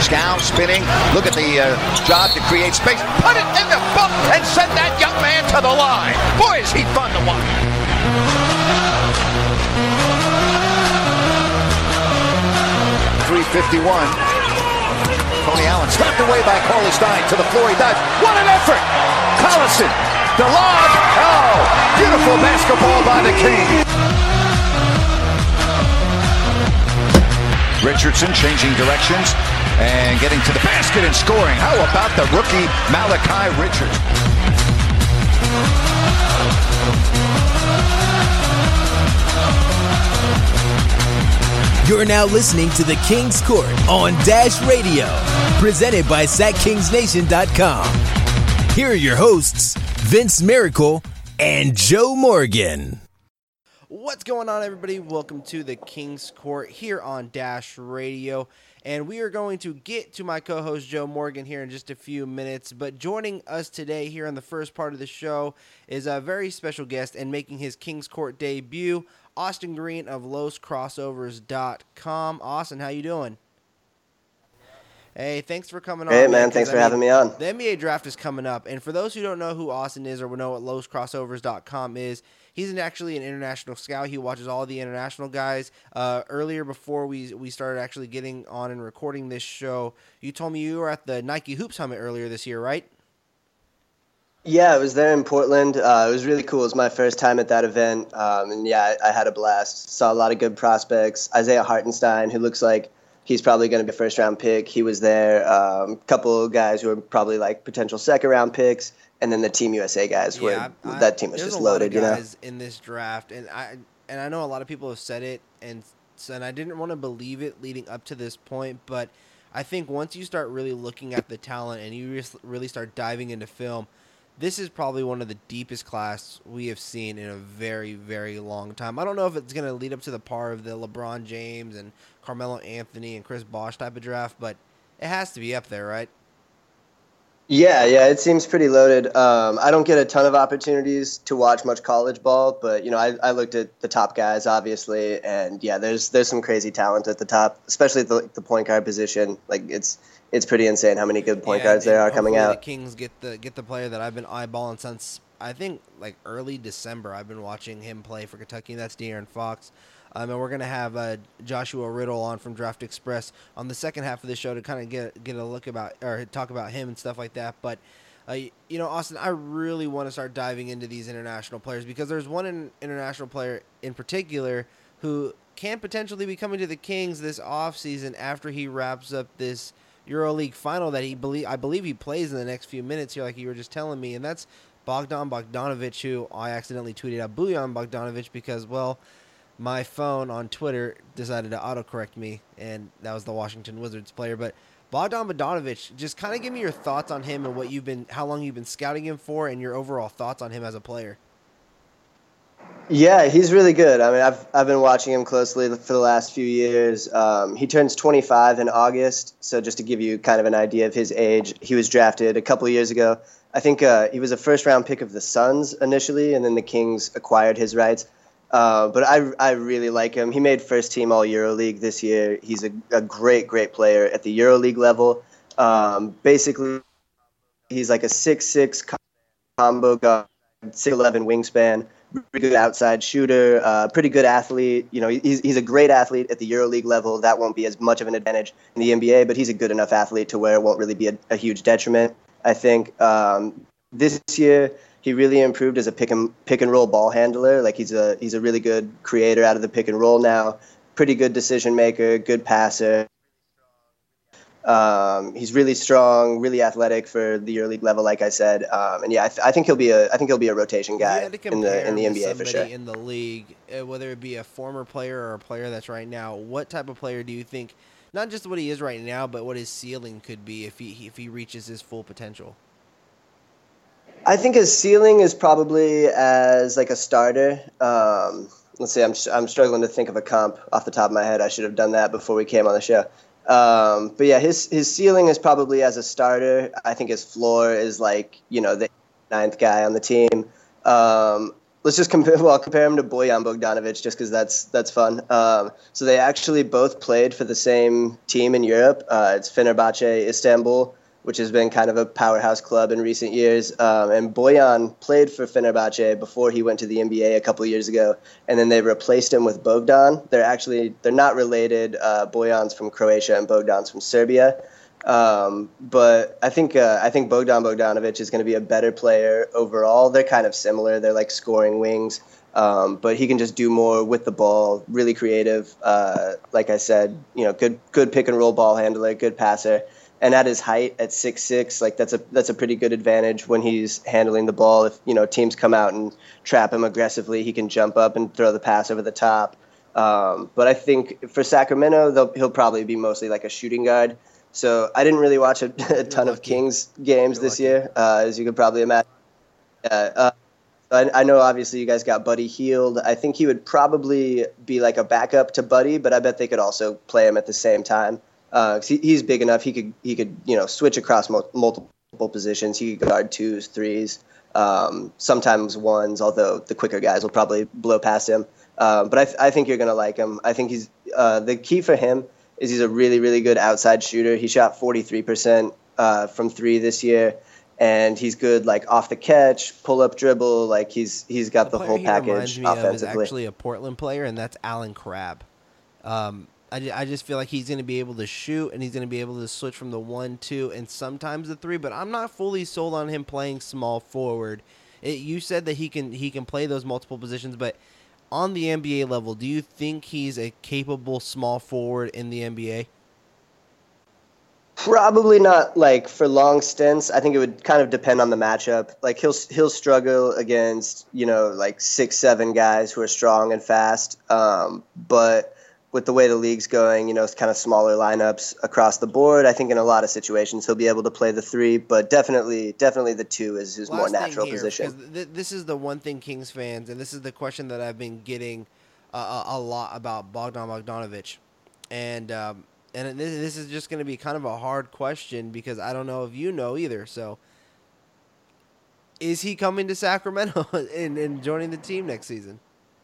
Scow spinning. Look at the job to create space. Put it in the book and send that young man to the line. Boy, is he fun to watch. .351. Tony Allen stopped away by Corley Stein. To the floor he dives. What an effort! Collison, the lob. Oh, beautiful basketball by the Kings. Richardson changing directions and getting to the basket and scoring. How about the rookie Malachi Richardson? You're now listening to the King's Court on Dash Radio, presented by SatKingsNation.com. Here are your hosts, Vince Miracle and Joe Morgan. What's going on, everybody? Welcome to the King's Court here on Dash Radio. And we are going to get to my co-host Joe Morgan here in just a few minutes. But joining us today here on the first part of the show is a very special guest and making his King's Court debut, Austin Green of LosCrossovers.com. Austin, how you doing? Hey, thanks for coming on. Hey, man, thanks for having me on. The NBA draft is coming up, and for those who don't know who Austin is or know what LosCrossovers.com is, he's actually an international scout. He watches all the international guys. Earlier, before we started actually getting on and recording this show, you told me you were at the Nike Hoop Summit earlier this year, right? Yeah, I was there in Portland. It was really cool. It was my first time at that event. And yeah, I had a blast. Saw a lot of good prospects. Isaiah Hartenstein, who looks like he's probably going to be a first-round pick. He was there. A couple of guys who are probably like potential second-round picks. And then the Team USA guys, that team was just loaded. There's a lot of guys in this draft. And I know a lot of people have said it, and I didn't want to believe it leading up to this point. But I think once you start really looking at the talent and you really start diving into film, this is probably one of the deepest class we have seen in a very, very long time. I don't know if it's going to lead up to the par of the LeBron James and Carmelo Anthony and Chris Bosh type of draft, but it has to be up there, right? Yeah, it seems pretty loaded. I don't get a ton of opportunities to watch much college ball, but I looked at the top guys, obviously, and yeah, there's some crazy talent at the top, especially at the point guard position. Like it's pretty insane how many good point guards there are coming out. The Kings get the player that I've been eyeballing since I think like early December. I've been watching him play for Kentucky, and that's De'Aaron Fox. And we're going to have Joshua Riddle on from Draft Express on the second half of the show to kind of get a look about or talk about him and stuff like that. But, Austin, I really want to start diving into these international players because there's one international player in particular who can potentially be coming to the Kings this offseason after he wraps up this EuroLeague final that I believe he plays in the next few minutes here, like you were just telling me. And that's Bogdan Bogdanovic, who I accidentally tweeted out Bojan Bogdanovic because, well, my phone on Twitter decided to autocorrect me, and that was the Washington Wizards player. But Bogdan Bogdanovic, just kind of give me your thoughts on him and how long you've been scouting him for, and your overall thoughts on him as a player. Yeah, he's really good. I mean, I've been watching him closely for the last few years. He turns 25 in August, so just to give you kind of an idea of his age, he was drafted a couple of years ago. I think he was a first-round pick of the Suns initially, and then the Kings acquired his rights. But I really like him. He made first team all EuroLeague this year. He's a great player at the EuroLeague level. Basically, he's like a 6'6" combo guard, 6'11" wingspan, pretty good outside shooter, pretty good athlete. He's a great athlete at the EuroLeague level. That won't be as much of an advantage in the NBA, but he's a good enough athlete to where it won't really be a huge detriment. I think this year he really improved as a pick and roll ball handler. Like he's a really good creator out of the pick and roll now. Pretty good decision maker, good passer. He's really strong, really athletic for the EuroLeague level, like I said. And yeah, I think he'll be a rotation guy in the NBA for sure. In the league, whether it be a former player or a player that's right now, what type of player do you think? Not just what he is right now, but what his ceiling could be if he reaches his full potential. I think his ceiling is probably as like a starter. Let's see, I'm struggling to think of a comp off the top of my head. I should have done that before we came on the show. But yeah, his ceiling is probably as a starter. I think his floor is like, the ninth guy on the team. let's just compare him to Bojan Bogdanovic just because that's fun. So they actually both played for the same team in Europe. It's Fenerbahce Istanbul, which has been kind of a powerhouse club in recent years. And Bojan played for Fenerbahce before he went to the NBA a couple of years ago, and then they replaced him with Bogdan. They're not related. Bojan's from Croatia and Bogdan's from Serbia. But I think Bogdan Bogdanovic is going to be a better player overall. They're kind of similar. They're like scoring wings, but he can just do more with the ball. Really creative. Like I said, good pick and roll ball handler, good passer. And at his height, at 6'6", like that's a pretty good advantage when he's handling the ball. If teams come out and trap him aggressively, he can jump up and throw the pass over the top. But I think for Sacramento, he'll probably be mostly like a shooting guard. So I didn't really watch a ton of Kings games this year, as you could probably imagine. I know obviously you guys got Buddy Hield. I think he would probably be like a backup to Buddy, but I bet they could also play him at the same time. He's big enough. He could switch across multiple positions. He could guard twos, threes, sometimes ones. Although the quicker guys will probably blow past him. But I think you're gonna like him. I think he's the key for him is he's a really, really good outside shooter. He shot 43% from three this year, and he's good like off the catch, pull up dribble. Like he's got the whole package offensively. Is actually a Portland player, and that's Alan Crabb. I just feel like he's going to be able to shoot, and he's going to be able to switch from the 1-2 and sometimes the 3. But I'm not fully sold on him playing small forward. You said that he can play those multiple positions, but on the NBA level, do you think he's a capable small forward in the NBA? Probably not like for long stints. I think it would kind of depend on the matchup. Like he'll struggle against like 6-7 guys who are strong and fast. But with the way the league's going, it's kind of smaller lineups across the board. I think in a lot of situations he'll be able to play the 3, but definitely the 2 is his more natural position. This is the one thing Kings fans, and this is the question that I've been getting a lot about Bogdan Bogdanovic, and this is just going to be kind of a hard question because I don't know if you know either. So, is he coming to Sacramento and joining the team next season?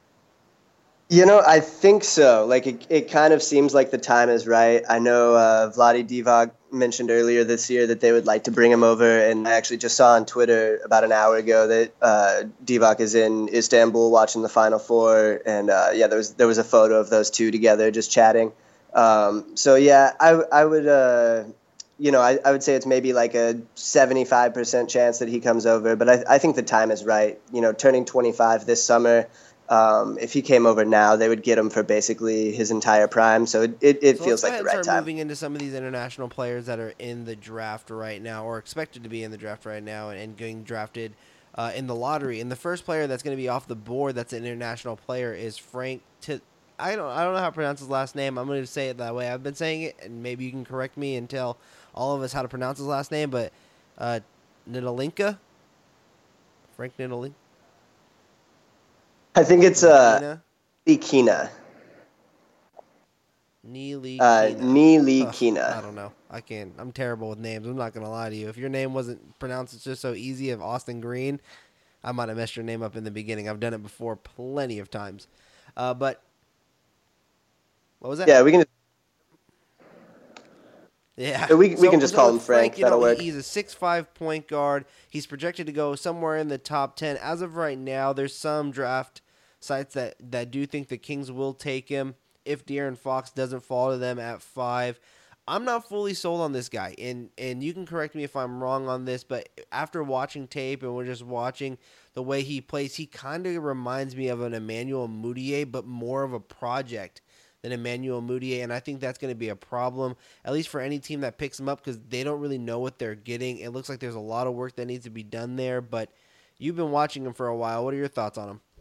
I think so. Like it kind of seems like the time is right. I know Vlade Divac mentioned earlier this year that they would like to bring him over, and I actually just saw on Twitter about an hour ago that Divac is in Istanbul watching the Final Four, and there was a photo of those two together just chatting. So yeah, I would I would say it's maybe like a 75% chance that he comes over, but I think the time is right. Turning 25 this summer. If he came over now, they would get him for basically his entire prime. So it feels like the right time. Moving into some of these international players that are in the draft right now, or expected to be in the draft right now, and getting drafted in the lottery. And the first player that's going to be off the board that's an international player is Frank. I don't know how to pronounce his last name. I'm going to say it that way. I've been saying it, and maybe you can correct me and tell all of us how to pronounce his last name. But Nitilinka, Frank Nitilinka. I think it's Ntilikina. Ntilikina. I don't know. I'm terrible with names. I'm not going to lie to you. If your name wasn't pronounced just so easy of Austin Green, I might have messed your name up in the beginning. I've done it before plenty of times. But what was that? Yeah, we can. Yeah, we can just call him Frank. That'll work. He's a 6'5" point guard. He's projected to go somewhere in the top 10. As of right now, there's some draft sites that do think the Kings will take him if De'Aaron Fox doesn't fall to them at 5. I'm not fully sold on this guy, and you can correct me if I'm wrong on this, but after watching tape and we're just watching the way he plays, he kind of reminds me of an Emmanuel Mudiay, but more of a project than Emmanuel Mudiay, and I think that's going to be a problem, at least for any team that picks him up, because they don't really know what they're getting. It looks like there's a lot of work that needs to be done there, but you've been watching him for a while. What are your thoughts on him?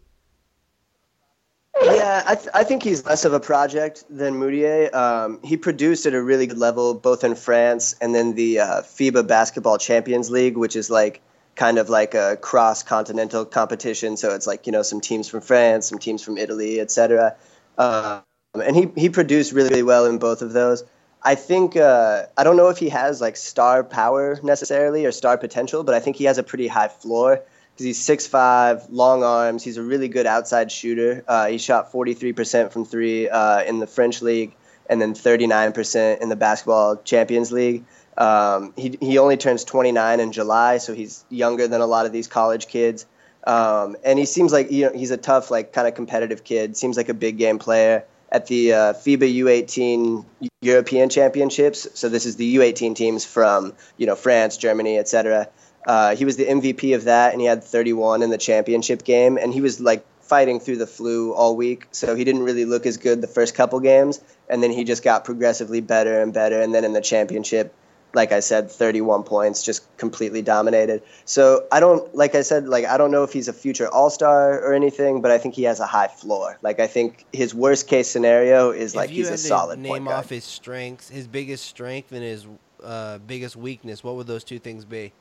Yeah, I think he's less of a project than Mudiay. He produced at a really good level, both in France and then the FIBA Basketball Champions League, which is like kind of like a cross-continental competition. So it's like, some teams from France, some teams from Italy, etc. And he produced really, really well in both of those. I think I don't know if he has like star power necessarily or star potential, but I think he has a pretty high floor. because he's 6'5", long arms. He's a really good outside shooter. He shot 43% from three in the French league, and then 39% in the Basketball Champions League. He only turns 29 in July, so he's younger than a lot of these college kids. And he seems like he's a tough, like kind of competitive kid. Seems like a big game player. At the FIBA U18 European Championships, so this is the U18 teams from France, Germany, etc. He was the MVP of that, and he had 31 in the championship game. And he was like fighting through the flu all week, so he didn't really look as good the first couple games. And then he just got progressively better and better. And then in the championship, like I said, 31 points, just completely dominated. So I don't know if he's a future all-star or anything, but I think he has a high floor. Like I think his worst case scenario is like he's a solid point guard. Name off his strengths, his biggest strength and his biggest weakness. What would those two things be?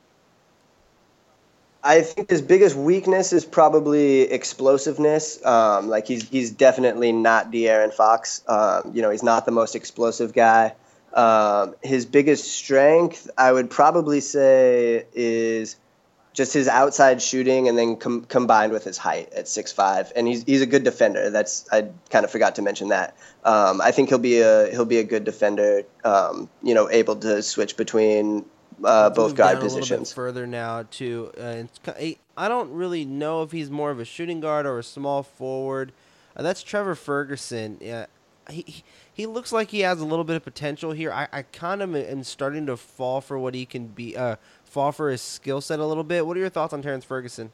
I think his biggest weakness is probably explosiveness. Like he's definitely not De'Aaron Fox. He's not the most explosive guy. His biggest strength, I would probably say, is just his outside shooting, and then combined with his height at 6'5", and he's a good defender. I kind of forgot to mention that. I think he'll be a good defender. Able to switch between both guard positions. A little bit further now to I don't really know if he's more of a shooting guard or a small forward. That's Trevor Ferguson. Yeah. He looks like he has a little bit of potential here. I kind of am starting to fall for what he can be, fall for his skill set a little bit. What are your thoughts on Terrence Ferguson?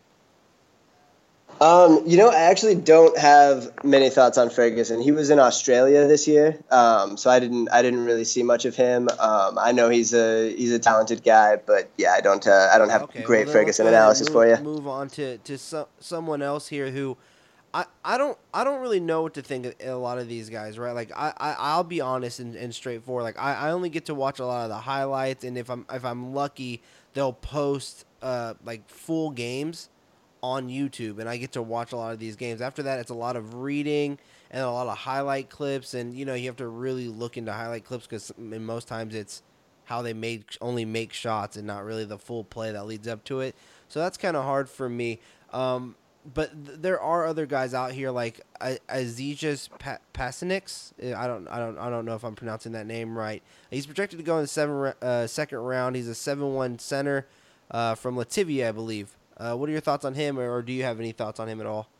I actually don't have many thoughts on Ferguson. He was in Australia this year, so I didn't really see much of him. I know he's a talented guy, but yeah, I don't have great Ferguson analysis for you. Move on to someone else here who. I don't really know what to think of a lot of these guys, right? Like I'll be honest and straightforward. Like I only get to watch a lot of the highlights, and if I'm lucky, they'll post like full games on YouTube, and I get to watch a lot of these games. After that, it's a lot of reading and a lot of highlight clips, and you have to really look into highlight clips because most times it's how they only make shots and not really the full play that leads up to it. So that's kind of hard for me. But there are other guys out here like Azijas Pasiniks. I don't know if I'm pronouncing that name right. He's projected to go in the second round. He's a 7'1" center from Latvia, I believe. What are your thoughts on him, or do you have any thoughts on him at all?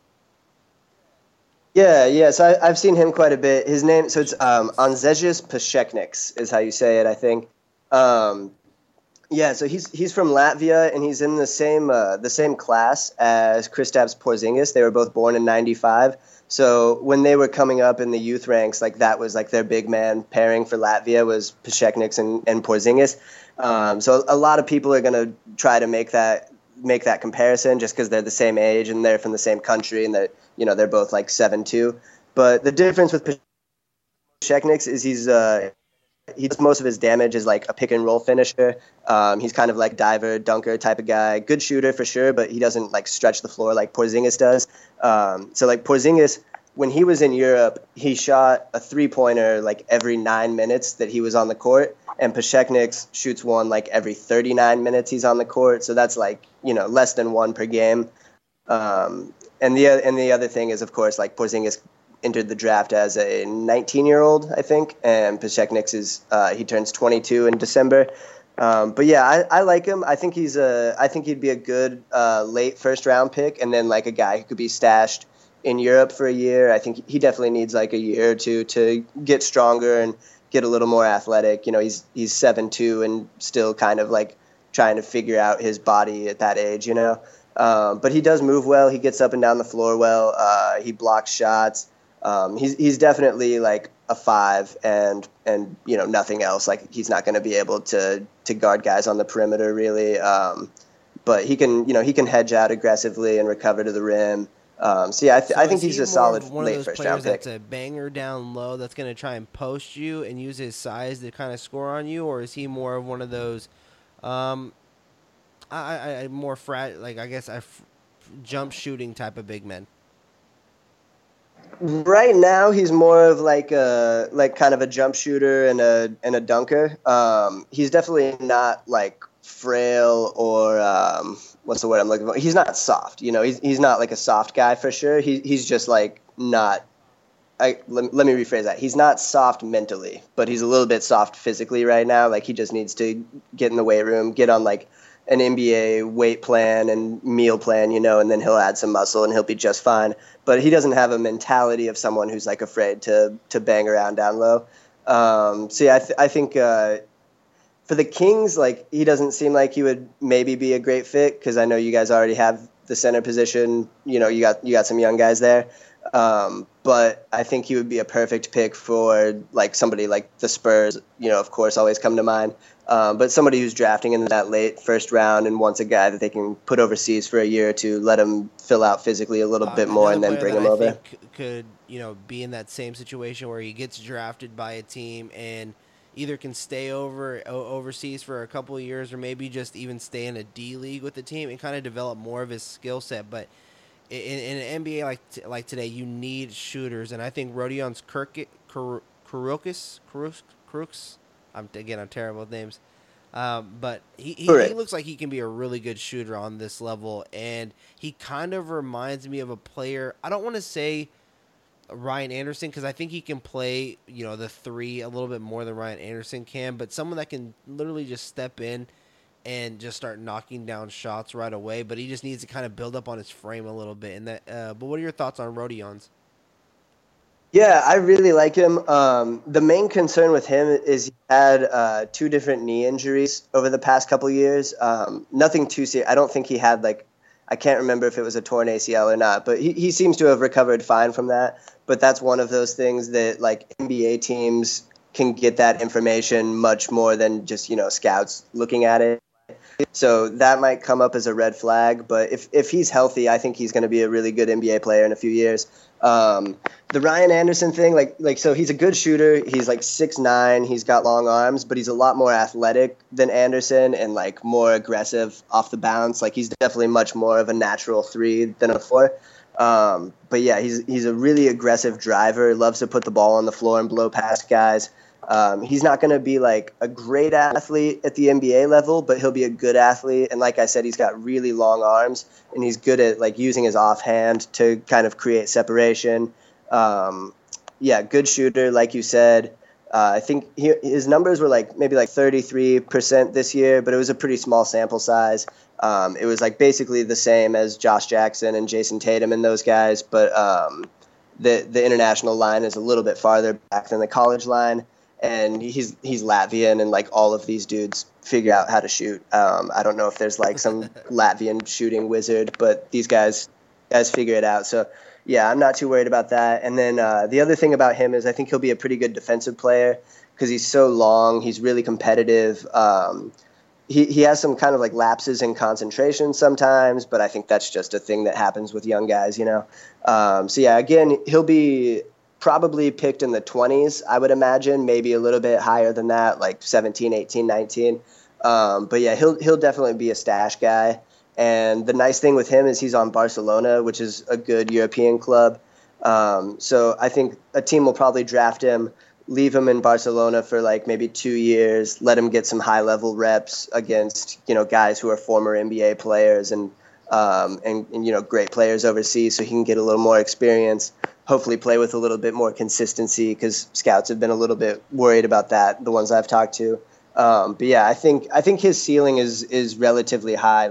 Yeah. So I've seen him quite a bit. His name, so it's Anzejis Pašekniks is how you say it, I think. Yeah, so he's from Latvia, and he's in the same class as Kristaps Porzingis. They were both born in '95. So when they were coming up in the youth ranks, like that was like their big man pairing for Latvia was Pašekniks and Porzingis. So a lot of people are going to try to make that comparison just because they're the same age and they're from the same country, and they're both like 7'2". But the difference with Pašekniks is he does most of his damage as like a pick and roll finisher. He's kind of like diver, dunker type of guy. Good shooter for sure, but he doesn't like stretch the floor like Porzingis does. So like Porzingis, when he was in Europe, he shot a 3-pointer like every 9 minutes that he was on the court, and Pašekniks shoots one like every 39 minutes he's on the court. So that's like less than one per game. And the other thing is, of course, like Porzingis entered the draft as a 19-year-old, I think, and Pašekniks he turns 22 in December. But yeah, I like him. I think he'd be a good late first round pick, and then like a guy who could be stashed in Europe for a year. I think he definitely needs like a year or two to get stronger and get a little more athletic. He's 7'2" and still kind of like trying to figure out his body at that age. But he does move well. He gets up and down the floor well. He blocks shots. He's definitely like a 5 and nothing else. Like he's not going to be able to guard guys on the perimeter really. But he can hedge out aggressively and recover to the rim. So yeah, I think he's a solid late first round pick. That's a banger down low that's going to try and post you and use his size to kind of score on you, or is he more of one of those jump shooting type of big men? Right now, he's more of like kind of a jump shooter and a dunker. He's definitely not like frail or what's the word I'm looking for? He's not soft. He's not like a soft guy for sure. He's just like not. Let me rephrase that. He's not soft mentally, but he's a little bit soft physically right now. Like he just needs to get in the weight room, get on like an NBA weight plan and meal plan, and then he'll add some muscle and he'll be just fine. But he doesn't have a mentality of someone who's like afraid to bang around down low. So yeah, I think for the Kings, like he doesn't seem like he would maybe be a great fit because I know you guys already have the center position. You got some young guys there. But I think he would be a perfect pick for like somebody like the Spurs, of course, always come to mind. But somebody who's drafting in that late first round and wants a guy that they can put overseas for a year or two, let him fill out physically a little bit more and then bring him over. Could, be in that same situation where he gets drafted by a team and either can stay overseas for a couple of years or maybe just even stay in a D League with the team and kind of develop more of his skill set. But in an NBA like today, you need shooters, and I think Rodion's Crooks. I'm terrible with names, but he looks like he can be a really good shooter on this level, and he kind of reminds me of a player. I don't want to say Ryan Anderson because I think he can play the three a little bit more than Ryan Anderson can, but someone that can literally just step in and just start knocking down shots right away, but he just needs to kind of build up on his frame a little bit. And but what are your thoughts on Rodion's? Yeah, I really like him. The main concern with him is he had 2 different knee injuries over the past couple of years. Nothing too serious. I don't think he had I can't remember if it was a torn ACL or not, but he seems to have recovered fine from that. But that's one of those things that NBA teams can get that information much more than just scouts looking at it. So that might come up as a red flag, but if he's healthy, I think he's going to be a really good NBA player in a few years. The Ryan Anderson thing, so he's a good shooter. He's 6'9", he's got long arms, but he's a lot more athletic than Anderson and more aggressive off the bounce. He's definitely much more of a natural 3 than a 4. But yeah, he's a really aggressive driver, loves to put the ball on the floor and blow past guys. He's not going to be a great athlete at the NBA level, but he'll be a good athlete. And like I said, he's got really long arms, and he's good at using his offhand to kind of create separation. Good shooter, like you said. I think his numbers were maybe 33% this year, but it was a pretty small sample size. It was basically the same as Josh Jackson and Jason Tatum and those guys, but the international line is a little bit farther back than the college line. And he's Latvian, and all of these dudes figure out how to shoot. I don't know if there's some Latvian shooting wizard, but these guys figure it out. So yeah, I'm not too worried about that. And then the other thing about him is I think he'll be a pretty good defensive player because he's so long. He's really competitive. He has some kind of lapses in concentration sometimes, but I think that's just a thing that happens with young guys, So yeah, again, he'll be probably picked in the 20s, I would imagine, maybe a little bit higher than that, 17, 18, 19. But yeah, he'll definitely be a stash guy. And the nice thing with him is he's on Barcelona, which is a good European club. So I think a team will probably draft him, leave him in Barcelona for maybe 2 years, let him get some high-level reps against, guys who are former NBA players and great players overseas, so he can get a little more experience. Hopefully play with a little bit more consistency because scouts have been a little bit worried about that, the ones I've talked to. But yeah, I think his ceiling is relatively high.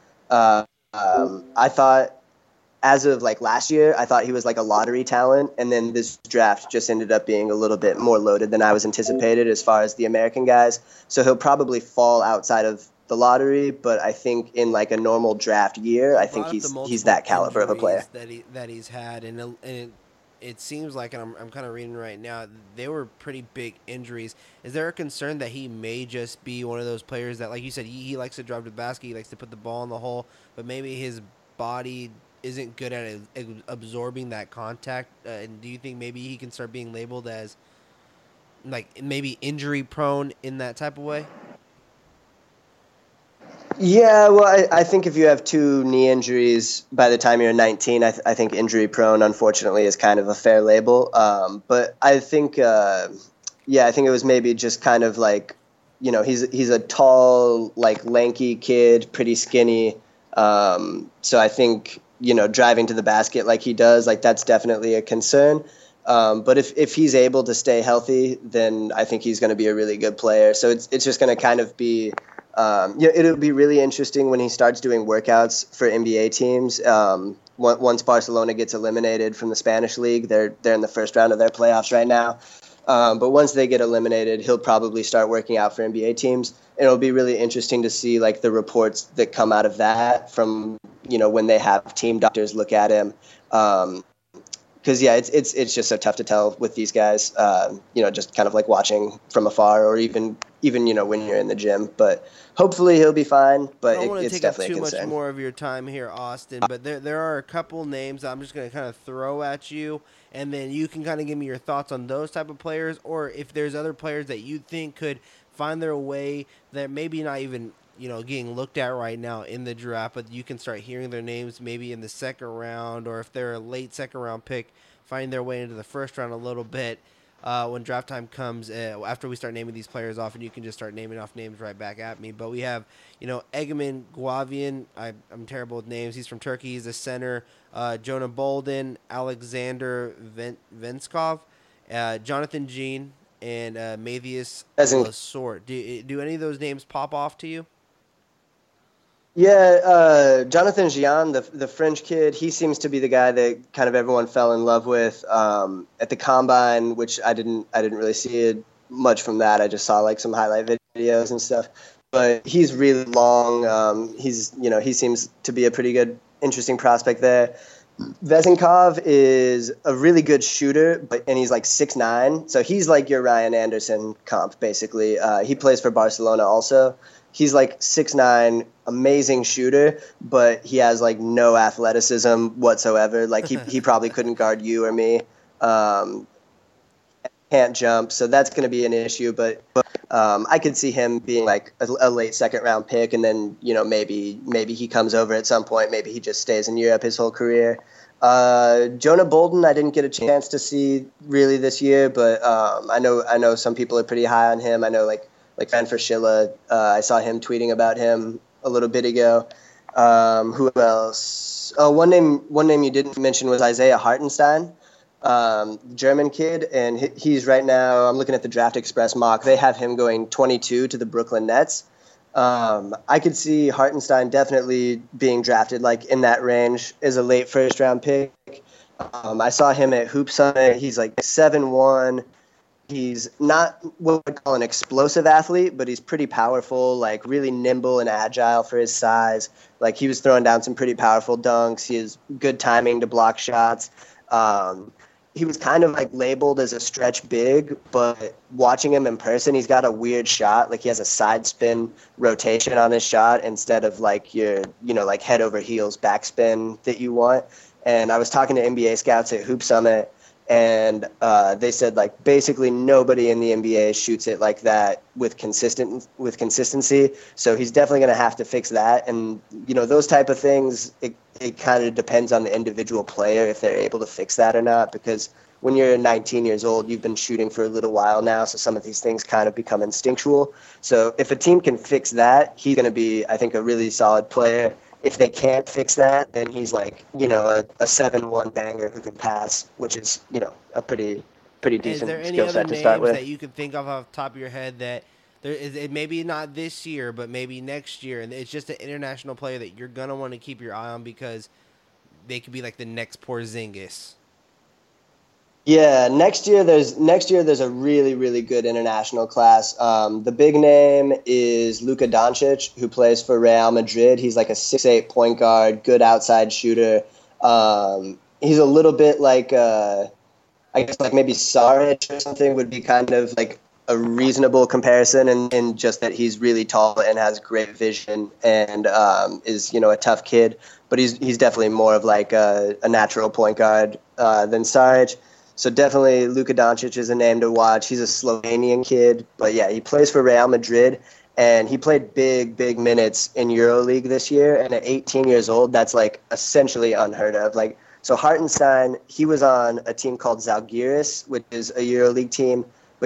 I thought as of last year, I thought he was a lottery talent, and then this draft just ended up being a little bit more loaded than I was anticipated as far as the American guys. So he'll probably fall outside of the lottery, but I think in a normal draft year, I think he's that caliber of a player that he's had, and it seems like, and I'm kind of reading right now, they were pretty big injuries. Is there a concern that he may just be one of those players that, like you said, he likes to drive the basket, he likes to put the ball in the hole, but maybe his body isn't good at absorbing that contact? And do you think maybe he can start being labeled as maybe injury prone in that type of way? Yeah, well, I think if you have 2 knee injuries by the time you're 19, I think injury prone, unfortunately, is kind of a fair label. But I think, I think it was maybe just kind of he's a tall, like lanky kid, pretty skinny. So I think, driving to the basket like he does, like that's definitely a concern. But if he's able to stay healthy, then I think he's going to be a really good player. So it's just going to kind of be, it'll be really interesting when he starts doing workouts for NBA teams. Once Barcelona gets eliminated from the Spanish league, they're in the first round of their playoffs right now. But once they get eliminated, he'll probably start working out for NBA teams. And it'll be really interesting to see like the reports that come out of that from, when they have team doctors look at him. Because it's just so tough to tell with these guys, just kind of like watching from afar, or even when you're in the gym. But hopefully he'll be fine. But I don't want to it's take definitely up too a concern. much more of your time here, Austin. But there are a couple names I'm just going to kind of throw at you, and then you can kind of give me your thoughts on those type of players, or if there's other players that you think could find their way that maybe not even getting looked at right now in the draft, but you can start hearing their names maybe in the second round, or if they're a late second round pick, find their way into the first round a little bit when draft time comes, after we start naming these players off, and you can just start naming off names right back at me. But we have, Egemen Guavian. I'm terrible with names. He's from Turkey. He's a center. Jonah Bolden, Alexander Venskov, Jonathan Jean, and Mathias Lasort. Do any of those names pop off to you? Yeah, Jonathan Gian, the French kid, he seems to be the guy that kind of everyone fell in love with at the combine, which I didn't really see it much from that. I just saw like some highlight videos and stuff. But he's really long. He seems to be a pretty good, interesting prospect there. Vezenkov is a really good shooter, and he's like 6'9", so he's like your Ryan Anderson comp, basically. He plays for Barcelona also. He's like 6'9", amazing shooter, but he has like no athleticism whatsoever. Like he probably couldn't guard you or me. Can't jump, so that's going to be an issue. But I could see him being like a late second round pick, and then maybe he comes over at some point. Maybe he just stays in Europe his whole career. Jonah Bolden, I didn't get a chance to see really this year, but I know some people are pretty high on him. I know like Fan for Schilla, I saw him tweeting about him a little bit ago. Who else? Oh, one name you didn't mention was Isaiah Hartenstein, German kid, and he's right now, I'm looking at the Draft Express mock, they have him going 22 to the Brooklyn Nets. I could see Hartenstein definitely being drafted like in that range as a late first round pick. I saw him at Hoop Summit. He's like 7'1". He's not what I'd call an explosive athlete, but he's pretty powerful, like really nimble and agile for his size. Like he was throwing down some pretty powerful dunks. He has good timing to block shots. He was kind of like labeled as a stretch big, but watching him in person, he's got a weird shot. Like he has a side spin rotation on his shot instead of like your, like head over heels backspin that you want. And I was talking to NBA scouts at Hoop Summit, and they said like basically nobody in the NBA shoots it like that with consistency. So he's definitely going to have to fix that. And those type of things, it kind of depends on the individual player if they're able to fix that or not. Because when you're 19 years old, you've been shooting for a little while now, so some of these things kind of become instinctual. So if a team can fix that, he's going to be, I think, a really solid player. If they can't fix that, then he's like, a 7-1 banger who can pass, which is, a pretty decent skill set to start with. Is there any other names that you can think of off the top of your head that there is, it maybe not this year, but maybe next year, and it's just an international player that you're going to want to keep your eye on because they could be like the next Porzingis? Yeah, next year there's a really, really good international class. The big name is Luka Doncic, who plays for Real Madrid. He's like a 6'8" point guard, good outside shooter. He's a little bit like, I guess like maybe Saric or something would be kind of like a reasonable comparison, in just that he's really tall and has great vision and is a tough kid. But he's definitely more of like a natural point guard than Saric. So definitely Luka Doncic is a name to watch. He's a Slovenian kid, but yeah, he plays for Real Madrid, and he played big minutes in EuroLeague this year. And at 18 years old, that's like essentially unheard of. Like, so Hartenstein, he was on a team called Zalgiris, which is a EuroLeague team, but he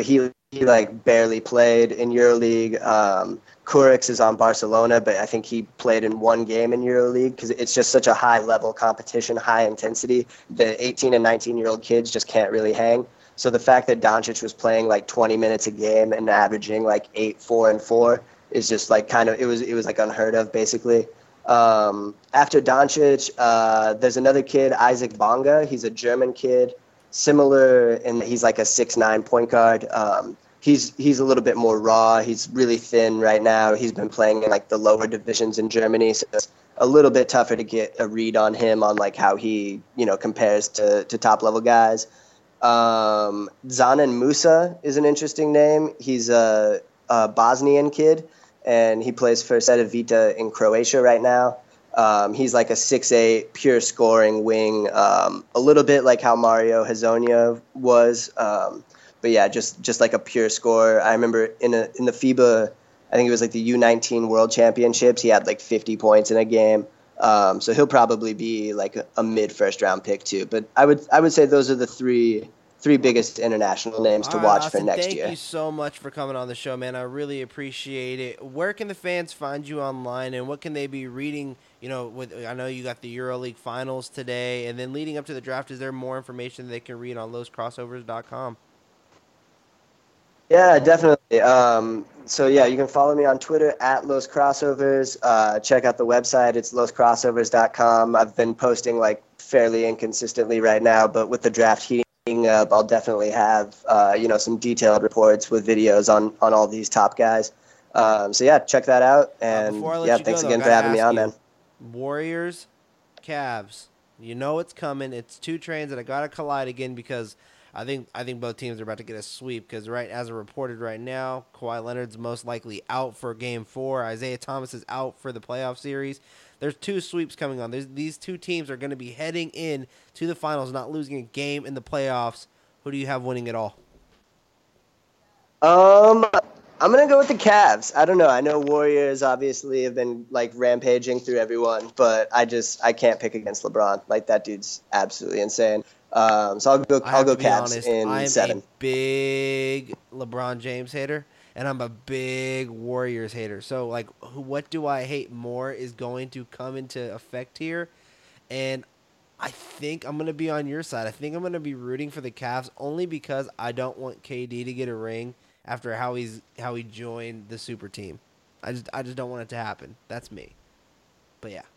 he like barely played in EuroLeague. Kurix is on Barcelona, but I think he played in one game in EuroLeague because it's just such a high-level competition, high intensity. The 18 and 19-year-old kids just can't really hang. So the fact that Doncic was playing like 20 minutes a game and averaging like 8, 4, and 4 is just like kind of it was like unheard of basically. After Doncic, there's another kid, Isaac Bonga. He's a German kid, similar in that he's like a 6'9" point guard. He's a little bit more raw. He's really thin right now. He's been playing in like the lower divisions in Germany, so it's a little bit tougher to get a read on him on like how he, compares to top level guys. Zanan Musa is an interesting name. He's a Bosnian kid, and he plays for Cedevita in Croatia right now. He's like a 6'8", pure scoring wing, a little bit like how Mario Hezonja was. But yeah, just like a pure scorer. I remember in the FIBA, I think it was like the U19 World Championships, he had like 50 points in a game. So he'll probably be like a mid first round pick too. But I would say those are the three biggest international names to watch for next year. Thank you so much for coming on the show, man. I really appreciate it. Where can the fans find you online, and what can they be reading? I know you got the EuroLeague finals today, and then leading up to the draft, is there more information they can read on LosCrossovers.com? Yeah, definitely. So yeah, you can follow me on Twitter at Los Crossovers. Check out the website. It's loscrossovers.com. I've been posting like fairly inconsistently right now, but with the draft heating up, I'll definitely have some detailed reports with videos on all these top guys. So yeah, check that out. And thanks again for having me on, man. Warriors, Cavs. You know it's coming. It's two trains that I gotta collide again because I think both teams are about to get a sweep because as reported right now, Kawhi Leonard's most likely out for Game 4. Isaiah Thomas is out for the playoff series. There's two sweeps coming on. These two teams are going to be heading in to the finals, not losing a game in the playoffs. Who do you have winning it all? I'm going to go with the Cavs. I don't know. I know Warriors obviously have been like rampaging through everyone, but I can't pick against LeBron. Like that dude's absolutely insane. So I'll go Cavs in 7. I'm a big LeBron James hater, and I'm a big Warriors hater. So, like, what do I hate more is going to come into effect here, and I think I'm going to be on your side. I think I'm going to be rooting for the Cavs only because I don't want KD to get a ring after how he joined the super team. I just don't want it to happen. That's me. But, yeah.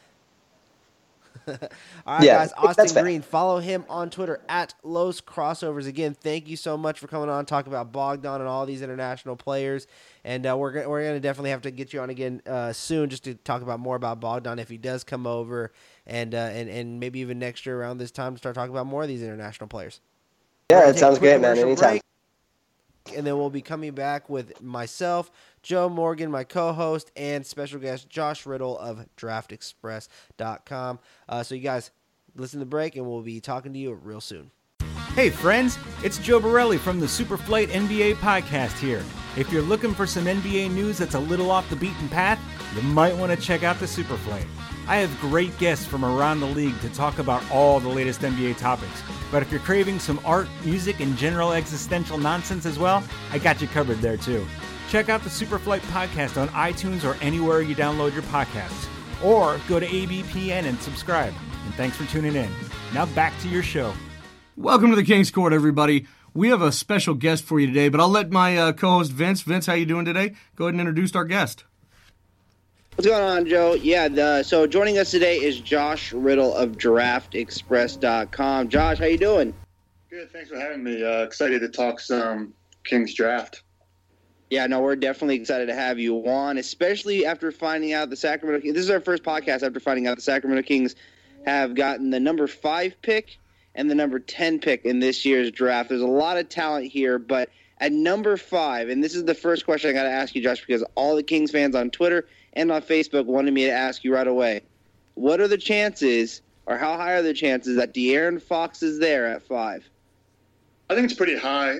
All right, guys. Austin Green, follow him on Twitter at Los Crossovers. Again, thank you so much for coming on, talking about Bogdan and all these international players. And we're gonna definitely have to get you on again soon, just to talk about more about Bogdan if he does come over, and maybe even next year around this time to start talking about more of these international players. Yeah, it sounds great, man. Anytime. And then we'll be coming back with myself, Joe Morgan, my co-host, and special guest Josh Riddle of DraftExpress.com. So you guys listen to the break, and we'll be talking to you real soon. Hey friends, it's Joe Borelli from the Superflight NBA podcast here. If you're looking for some NBA news that's a little off the beaten path, you might want to check out the Superflight. I have great guests from around the league to talk about all the latest NBA topics. But if you're craving some art, music, and general existential nonsense as well, I got you covered there too. Check out the Superflight podcast on iTunes or anywhere you download your podcasts. Or go to ABPN and subscribe. And thanks for tuning in. Now back to your show. Welcome to the King's Court, everybody. We have a special guest for you today, but I'll let my co-host Vince. Vince, how you doing today? Go ahead and introduce our guest. What's going on, Joe? Yeah, so joining us today is Josh Riddle of DraftExpress.com. Josh, how you doing? Good, thanks for having me. Excited to talk some Kings draft. Yeah, no, we're definitely excited to have you on, especially after finding out the Sacramento Kings. This is our first podcast after finding out the Sacramento Kings have gotten the number 5 pick and the number 10 pick in this year's draft. There's a lot of talent here, but at number 5, and this is the first question I got to ask you, Josh, because all the Kings fans on Twitter and on Facebook wanted me to ask you right away. What are the chances, or how high are the chances that De'Aaron Fox is there at 5? I think it's pretty high.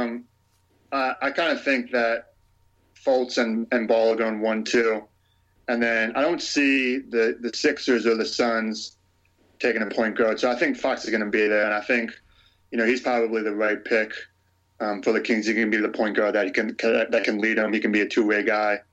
I kind of think that Fultz and Ball are going 1-2. And then I don't see the Sixers or the Suns taking a point guard. So I think Fox is going to be there. And I think, he's probably the right pick for the Kings. He can be the point guard that can lead them. He can be a two-way guy.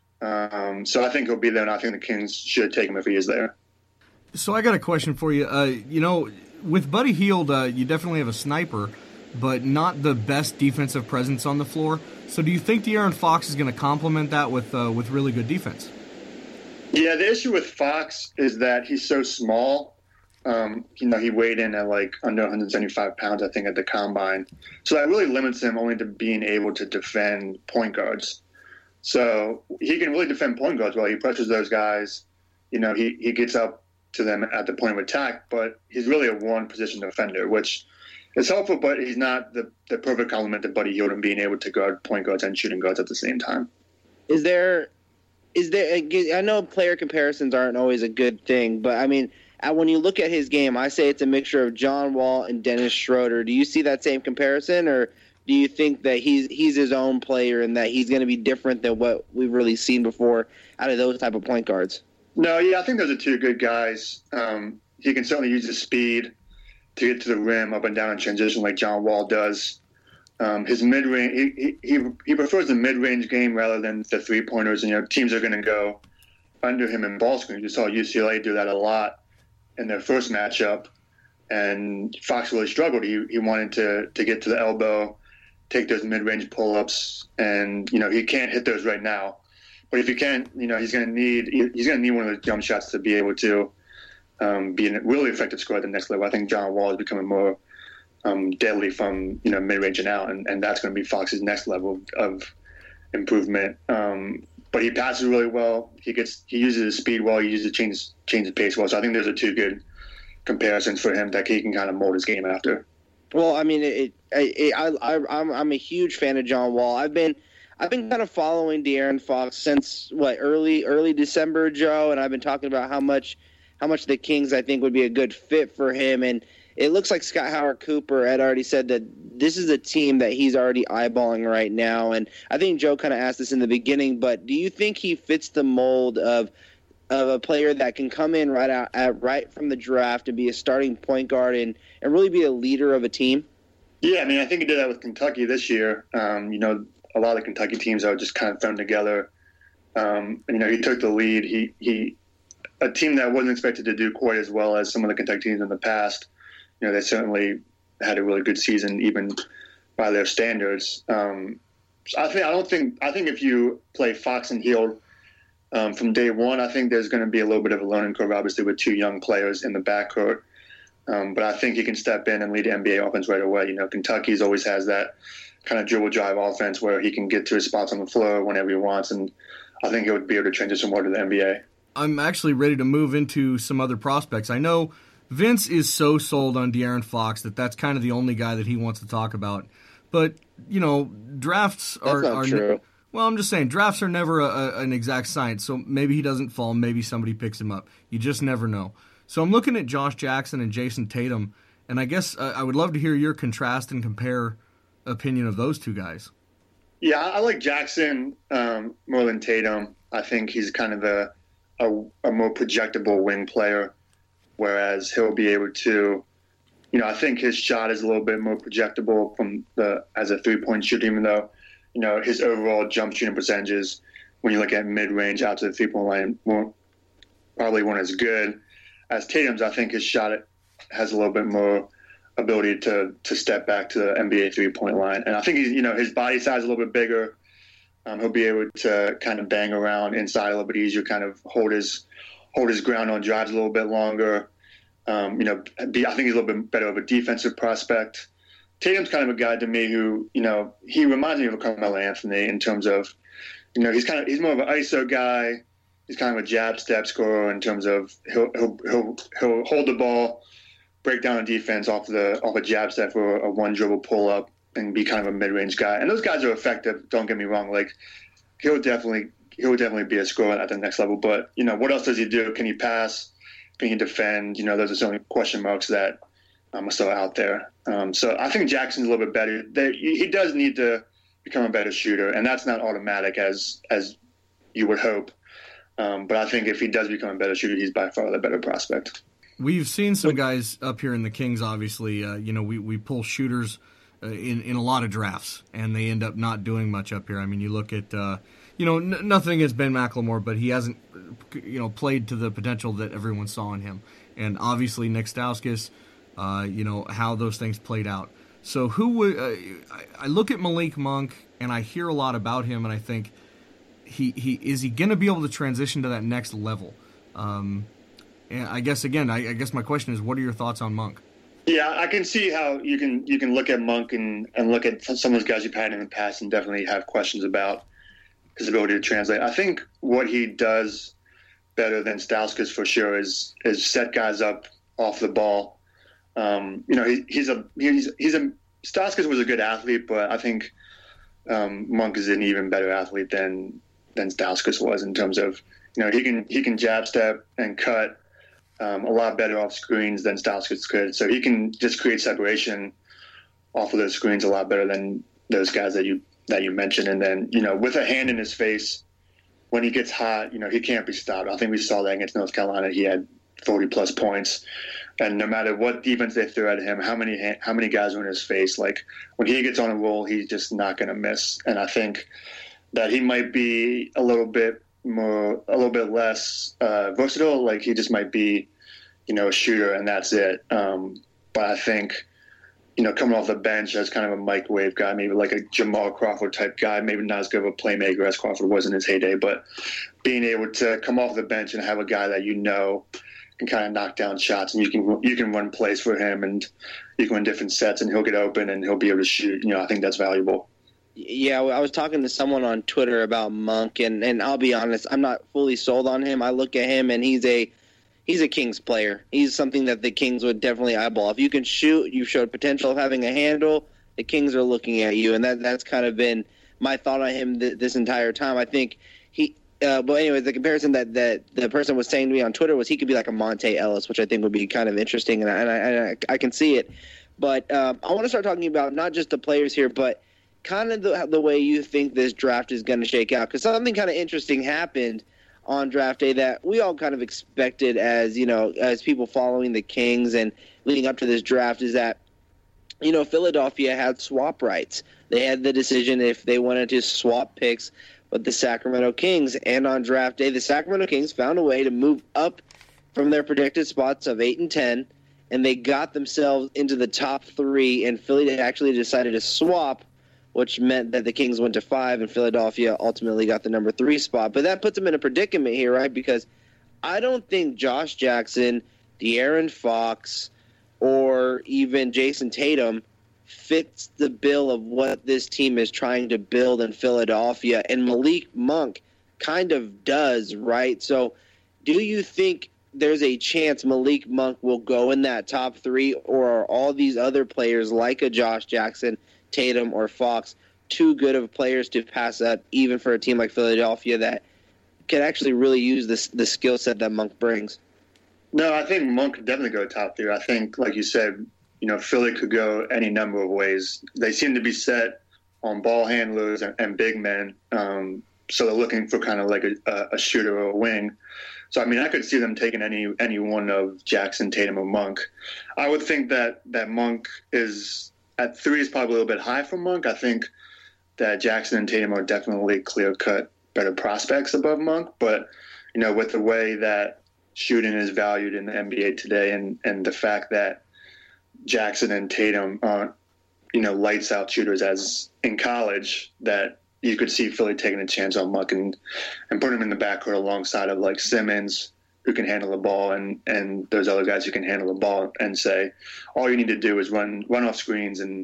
So I think he'll be there, and I think the Kings should take him if he is there. So I got a question for you. With Buddy Hield, you definitely have a sniper, but not the best defensive presence on the floor. So do you think De'Aaron Fox is going to complement that with really good defense? Yeah, the issue with Fox is that he's so small. He weighed in at like under 175 pounds, I think, at the combine. So that really limits him only to being able to defend point guards. So he can really defend point guards well. He pressures those guys. He gets up to them at the point of attack, but he's really a one-position defender, which is helpful, but he's not the perfect complement to Buddy Hield in being able to guard point guards and shooting guards at the same time. Is there? I know player comparisons aren't always a good thing, but I mean, when you look at his game, I say it's a mixture of John Wall and Dennis Schroeder. Do you see that same comparison, or do you think that he's his own player and that he's going to be different than what we've really seen before out of those type of point guards? No, yeah, I think those are two good guys. He can certainly use his speed to get to the rim up and down in transition like John Wall does. His mid-range, he prefers the mid-range game rather than the three-pointers. And, teams are going to go under him in ball screens. You saw UCLA do that a lot in their first matchup, and Fox really struggled. He wanted to get to the elbow, take those mid-range pull-ups, and he can't hit those right now. But if he can, he's going to need one of those jump shots to be able to be a really effective scorer at the next level. I think John Wall is becoming more deadly from mid-range and out, and that's going to be Fox's next level of improvement. But he passes really well. He uses his speed well. He uses change his pace well. So I think those are two good comparisons for him that he can kind of mold his game after. Well, I mean, I'm a huge fan of John Wall. I've been kind of following De'Aaron Fox since early December, Joe, and I've been talking about how much the Kings I think would be a good fit for him. And it looks like Scott Howard Cooper had already said that this is a team that he's already eyeballing right now. And I think Joe kind of asked this in the beginning, but do you think he fits the mold of a player that can come in right from the draft and be a starting point guard and really be a leader of a team? Yeah, I mean, I think he did that with Kentucky this year. A lot of the Kentucky teams are just kind of thrown together. He took the lead. He a team that wasn't expected to do quite as well as some of the Kentucky teams in the past. They certainly had a really good season, even by their standards. I think if you play Fox and Hield from day one, I think there's going to be a little bit of a learning curve, obviously, with two young players in the backcourt. But I think he can step in and lead the NBA offense right away. Kentucky's always has that kind of dribble drive offense where he can get to his spots on the floor whenever he wants, and I think he would be able to transition more to the NBA. I'm actually ready to move into some other prospects. I know Vince is so sold on De'Aaron Fox that's kind of the only guy that he wants to talk about. But, drafts are... That's not true. Well, I'm just saying, drafts are never an exact science, so maybe he doesn't fall, maybe somebody picks him up. You just never know. So I'm looking at Josh Jackson and Jason Tatum, and I guess I would love to hear your contrast and compare opinion of those two guys. Yeah, I like Jackson more than Tatum. I think he's kind of a more projectable wing player, whereas he'll be able to, I think his shot is a little bit more projectable as a three-point shooter, even though, his overall jump shooting percentages, when you look at mid-range out to the three-point line, probably weren't as good as Tatum's. I think his shot has a little bit more ability to step back to the NBA three-point line. And I think his body size is a little bit bigger. He'll be able to kind of bang around inside a little bit easier, kind of hold his ground on drives a little bit longer. I think he's a little bit better of a defensive prospect. Tatum's kind of a guy to me who, he reminds me of a Carmelo Anthony in terms of, he's more of an ISO guy. He's kind of a jab step scorer in terms of he'll hold the ball, break down a defense off a jab step or a one dribble pull up, and be kind of a mid range guy. And those guys are effective. Don't get me wrong. Like he'll definitely be a scorer at the next level. But what else does he do? Can he pass? Can he defend? Those are certainly question marks that are still out there. So I think Jackson's a little bit better. He does need to become a better shooter, and that's not automatic as you would hope. But I think if he does become a better shooter, he's by far the better prospect. We've seen some guys up here in the Kings, obviously. We pull shooters in a lot of drafts, and they end up not doing much up here. I mean, you look at nothing against Ben McLemore, but he hasn't played to the potential that everyone saw in him, and obviously Nick Stauskas, how those things played out. So who would I look at Malik Monk and I hear a lot about him, and I think he is he going to be able to transition to that next level? And I guess my question is, what are your thoughts on Monk? Yeah, I can see how you can look at Monk and look at some of those guys you've had in the past and definitely have questions about his ability to translate. I think what he does better than Stauskas for sure is set guys up off the ball. Stauskas was a good athlete, but I think Monk is an even better athlete than Stauskas was in terms of he can jab step and cut a lot better off screens than Stauskas could. So he can just create separation off of those screens a lot better than those guys that you mentioned. And then with a hand in his face, when he gets hot, he can't be stopped. I think we saw that against North Carolina. He had 40+ points. And no matter what defense they threw at him, how many guys were in his face, like when he gets on a roll, he's just not going to miss. And I think that he might be a little bit less versatile. Like he just might be, a shooter and that's it. But I think, coming off the bench as kind of a microwave guy, maybe like a Jamal Crawford type guy, maybe not as good of a playmaker as Crawford was in his heyday, but being able to come off the bench and have a guy that can kind of knock down shots, and you can run plays for him, and you can win different sets, and he'll get open and he'll be able to shoot. I think that's valuable. Yeah, I was talking to someone on Twitter about Monk, and I'll be honest, I'm not fully sold on him. I look at him, and he's a Kings player. He's something that the Kings would definitely eyeball. If you can shoot, you've showed potential of having a handle, the Kings are looking at you, and that's kind of been my thought on him this entire time. I think but anyways, the comparison that the person was saying to me on Twitter was he could be like a Monte Ellis, which I think would be kind of interesting, and I can see it. But I want to start talking about not just the players here, but kind of the way you think this draft is going to shake out. Because something kind of interesting happened on draft day that we all kind of expected as people following the Kings and leading up to this draft is that, Philadelphia had swap rights. They had the decision if they wanted to swap picks with the Sacramento Kings. And on draft day, the Sacramento Kings found a way to move up from their predicted spots of 8 and 10, and they got themselves into the top 3, and Philly actually decided to swap, which meant that the Kings went to 5, and Philadelphia ultimately got the number 3 spot. But that puts them in a predicament here, right? Because I don't think Josh Jackson, De'Aaron Fox, or even Jason Tatum fits the bill of what this team is trying to build in Philadelphia, and Malik Monk kind of does, right? So do you think there's a chance Malik Monk will go in that top 3, or are all these other players like a Josh Jackson, Tatum, or Fox too good of players to pass up, even for a team like Philadelphia that can actually really use the skill set that Monk brings? No, I think Monk could definitely go top 3. I think, like you said, Philly could go any number of ways. They seem to be set on ball handlers and big men, so they're looking for kind of like a shooter or a wing. So, I could see them taking any one of Jackson, Tatum, or Monk. I would think that Monk is at 3 is probably a little bit high for Monk. I think that Jackson and Tatum are definitely clear-cut better prospects above Monk. But, with the way that shooting is valued in the NBA today and the fact that Jackson and Tatum aren't, lights-out shooters as in college, that you could see Philly taking a chance on Monk and putting him in the backcourt alongside of, like, Simmons, who can handle the ball, and those other guys who can handle the ball, and say, all you need to do is run off screens and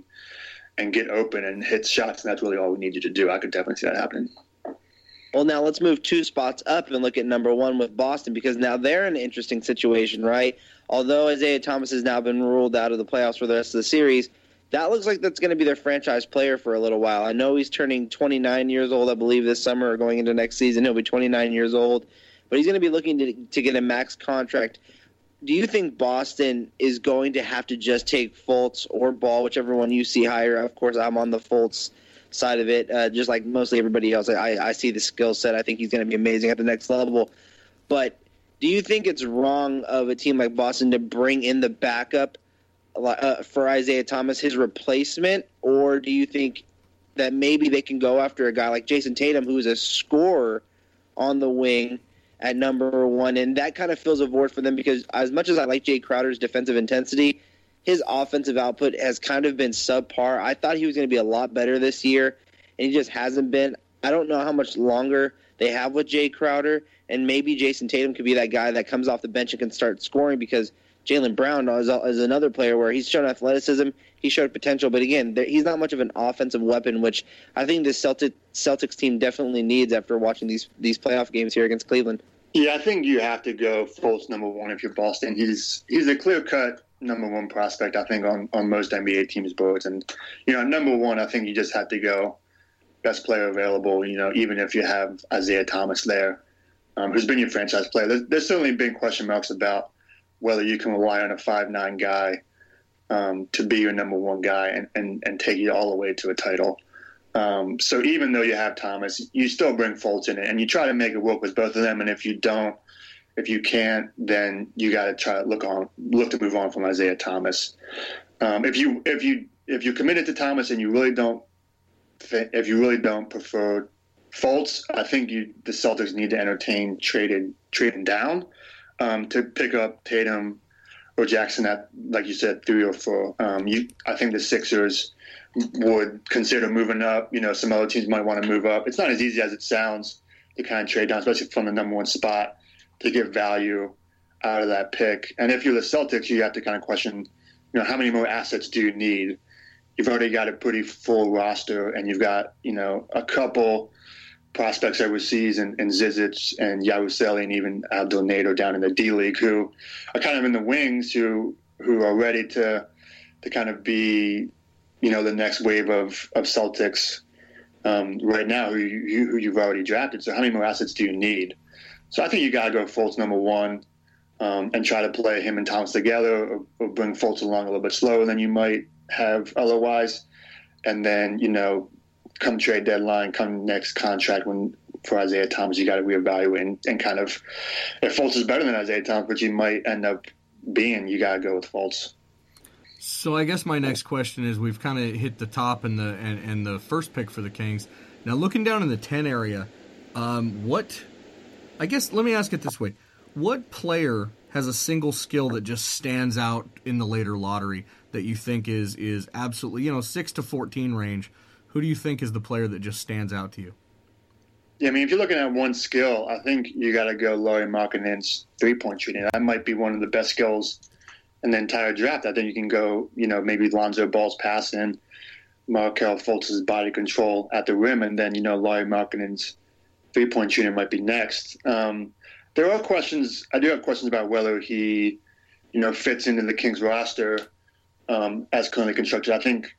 get open and hit shots, and that's really all we need you to do. I could definitely see that happening. Well, now let's move 2 spots up and look at number 1 with Boston, because now they're in an interesting situation, right? Although Isaiah Thomas has now been ruled out of the playoffs for the rest of the series, that looks like that's going to be their franchise player for a little while. I know he's turning 29 years old, I believe, this summer, or going into next season. He'll be 29 years old. But he's going to be looking to get a max contract. Do you think Boston is going to have to just take Fultz or Ball, whichever one you see higher? Of course, I'm on the Fultz side of it, just like mostly everybody else. I see the skill set. I think he's going to be amazing at the next level. But do you think it's wrong of a team like Boston to bring in the backup for Isaiah Thomas, his replacement, or do you think that maybe they can go after a guy like Jason Tatum, who is a scorer on the wing at number 1, and that kind of fills a void for them because as much as I like Jay Crowder's defensive intensity, his offensive output has kind of been subpar. I thought he was going to be a lot better this year, and he just hasn't been. I don't know how much longer they have with Jay Crowder, and maybe Jason Tatum could be that guy that comes off the bench and can start scoring because Jaylen Brown is another player where he's shown athleticism, he showed potential, but again, he's not much of an offensive weapon, which I think the Celtics team definitely needs after watching these playoff games here against Cleveland. Yeah, I think you have to go Fultz number 1 if you're Boston. He's a clear-cut number 1 prospect, I think, on most NBA teams' boards. And, number 1, I think you just have to go best player available, even if you have Isaiah Thomas there, who's been your franchise player. There's certainly been question marks about whether you can rely on a 5'9" guy to be your number 1 guy and take you all the way to a title. So even though you have Thomas, you still bring Fultz in it, and you try to make it work with both of them. And if you can't, then you got to try to look to move on from Isaiah Thomas. If you're committed to Thomas and you really don't prefer Fultz, I think the Celtics need to entertain trading down to pick up Tatum or Jackson at, like you said, 3 or 4. I think the Sixers would consider moving up. Some other teams might want to move up. It's not as easy as it sounds to kind of trade down, especially from the number 1 spot, to get value out of that pick. And if you're the Celtics, you have to kind of question, how many more assets do you need? You've already got a pretty full roster, and you've got, a couple prospects overseas and Zizic and Yabusele and even Abdel Nader down in the D-League who are kind of in the wings who are ready to kind of be, the next wave of Celtics right now who you've already drafted. So how many more assets do you need? So I think you got to go Fultz number 1 and try to play him and Thomas together or bring Fultz along a little bit slower than you might have otherwise. And then, come trade deadline, come next contract for Isaiah Thomas, you got to reevaluate and kind of, if Fultz is better than Isaiah Thomas, which he might end up being, you got to go with Fultz. So I guess my next question is, we've kind of hit the top and the first pick for the Kings. Now looking down in the 10 area, let me ask it this way. What player has a single skill that just stands out in the later lottery that you think is absolutely, 6 to 14 range? Who do you think is the player that just stands out to you? Yeah, I mean, if you're looking at one skill, I think you got to go Lauri Markkanen's three-point shooting. That might be one of the best skills in the entire draft. I think you can go, maybe Lonzo Ball's passing, Markelle Fultz's body control at the rim, and then, Lauri Markkanen's three-point shooting might be next. There are questions. I do have questions about whether he, fits into the Kings roster as currently constructed. I think,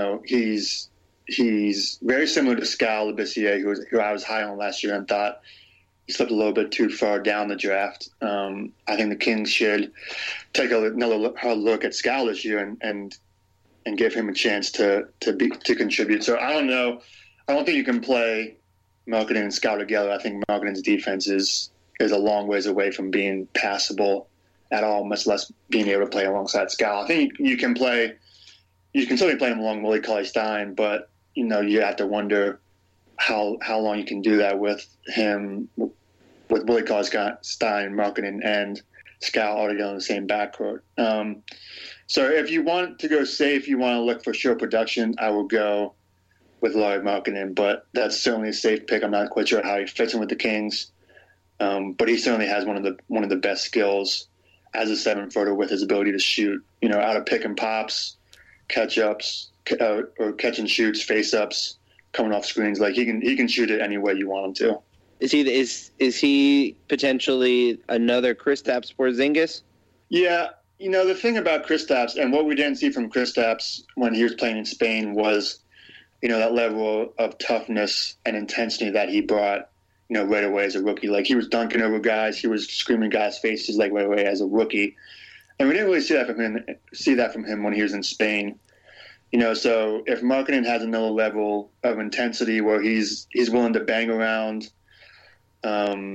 he's very similar to Skal Labissière, who I was high on last year and thought he slipped a little bit too far down the draft. I think the Kings should take another hard look at Skal this year and give him a chance to contribute. So I don't know. I don't think you can play Markkanen and Skal together. I think Markkanen's defense is a long ways away from being passable at all, much less being able to play alongside Skal. I think you can certainly play him along Willie Cauley-Stein, but you have to wonder how long you can do that with him, with Willie Cauley-Stein, Markkanen, and Skal already on the same backcourt. So if you want to go safe, you want to look for sure production, I will go with Lauri Markkanen, but that's certainly a safe pick. I'm not quite sure how he fits in with the Kings, but he certainly has one of the best skills as a 7-footer with his ability to shoot, out of pick and pops, catch-ups, or catch and shoots, face-ups, coming off screens. Like he can shoot it any way you want him to. Is he potentially another Kristaps Porzingis? Yeah, the thing about Kristaps, and what we didn't see from Kristaps when he was playing in Spain was, that level of toughness and intensity that he brought, right away as a rookie. Like he was dunking over guys, he was screaming guys' faces like right away as a rookie, and we didn't really see that from him when he was in Spain. So if Markkanen has another level of intensity where he's willing to bang around,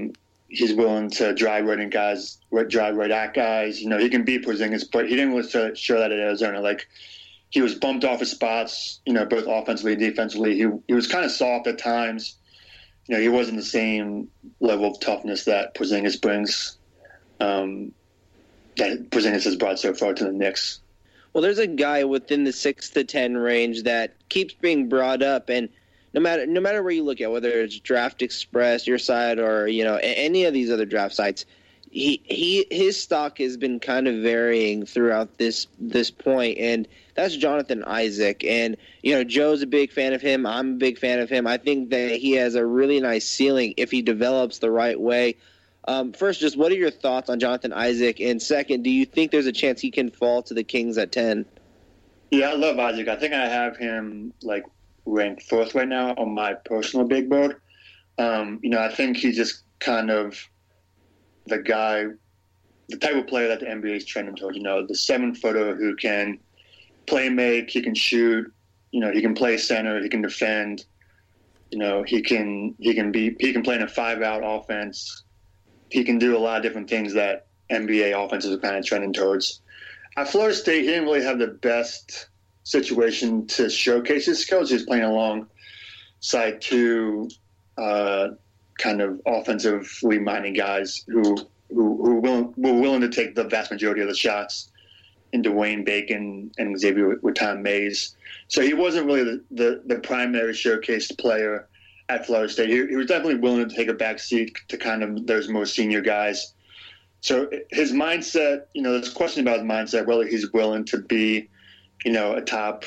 he's willing to drive right at guys. He can beat Porzingis, but he didn't really show that at Arizona. Like, he was bumped off his spots, both offensively and defensively. He was kind of soft at times. He wasn't the same level of toughness that Porzingis brings, that Porzingis has brought so far to the Knicks. Well, there's a guy within the 6 to 10 range that keeps being brought up, and no matter where you look at, whether it's Draft Express, your site, or any of these other draft sites, his stock has been kind of varying throughout this point, and that's Jonathan Isaac. And Joe's a big fan of him. I'm a big fan of him. I think that he has a really nice ceiling if he develops the right way. First, just what are your thoughts on Jonathan Isaac? And second, do you think there's a chance he can fall to the Kings at 10? Yeah, I love Isaac. I think I have him ranked 4th right now on my personal big board. I think he's just kind of the type of player that the NBA is trending towards. The 7-footer who can play make, he can shoot, he can play center, he can defend, he can play in a 5-out offense. He can do a lot of different things that NBA offenses are kind of trending towards. At Florida State, he didn't really have the best situation to showcase his skills. He was playing alongside 2 kind of offensively minded guys who were willing to take the vast majority of the shots in Dwayne Bacon and Xavier Mays. So he wasn't really the primary showcased player at Florida State. He was definitely willing to take a back seat to kind of those more senior guys. So his mindset, there's a question about his mindset, whether he's willing to be, a top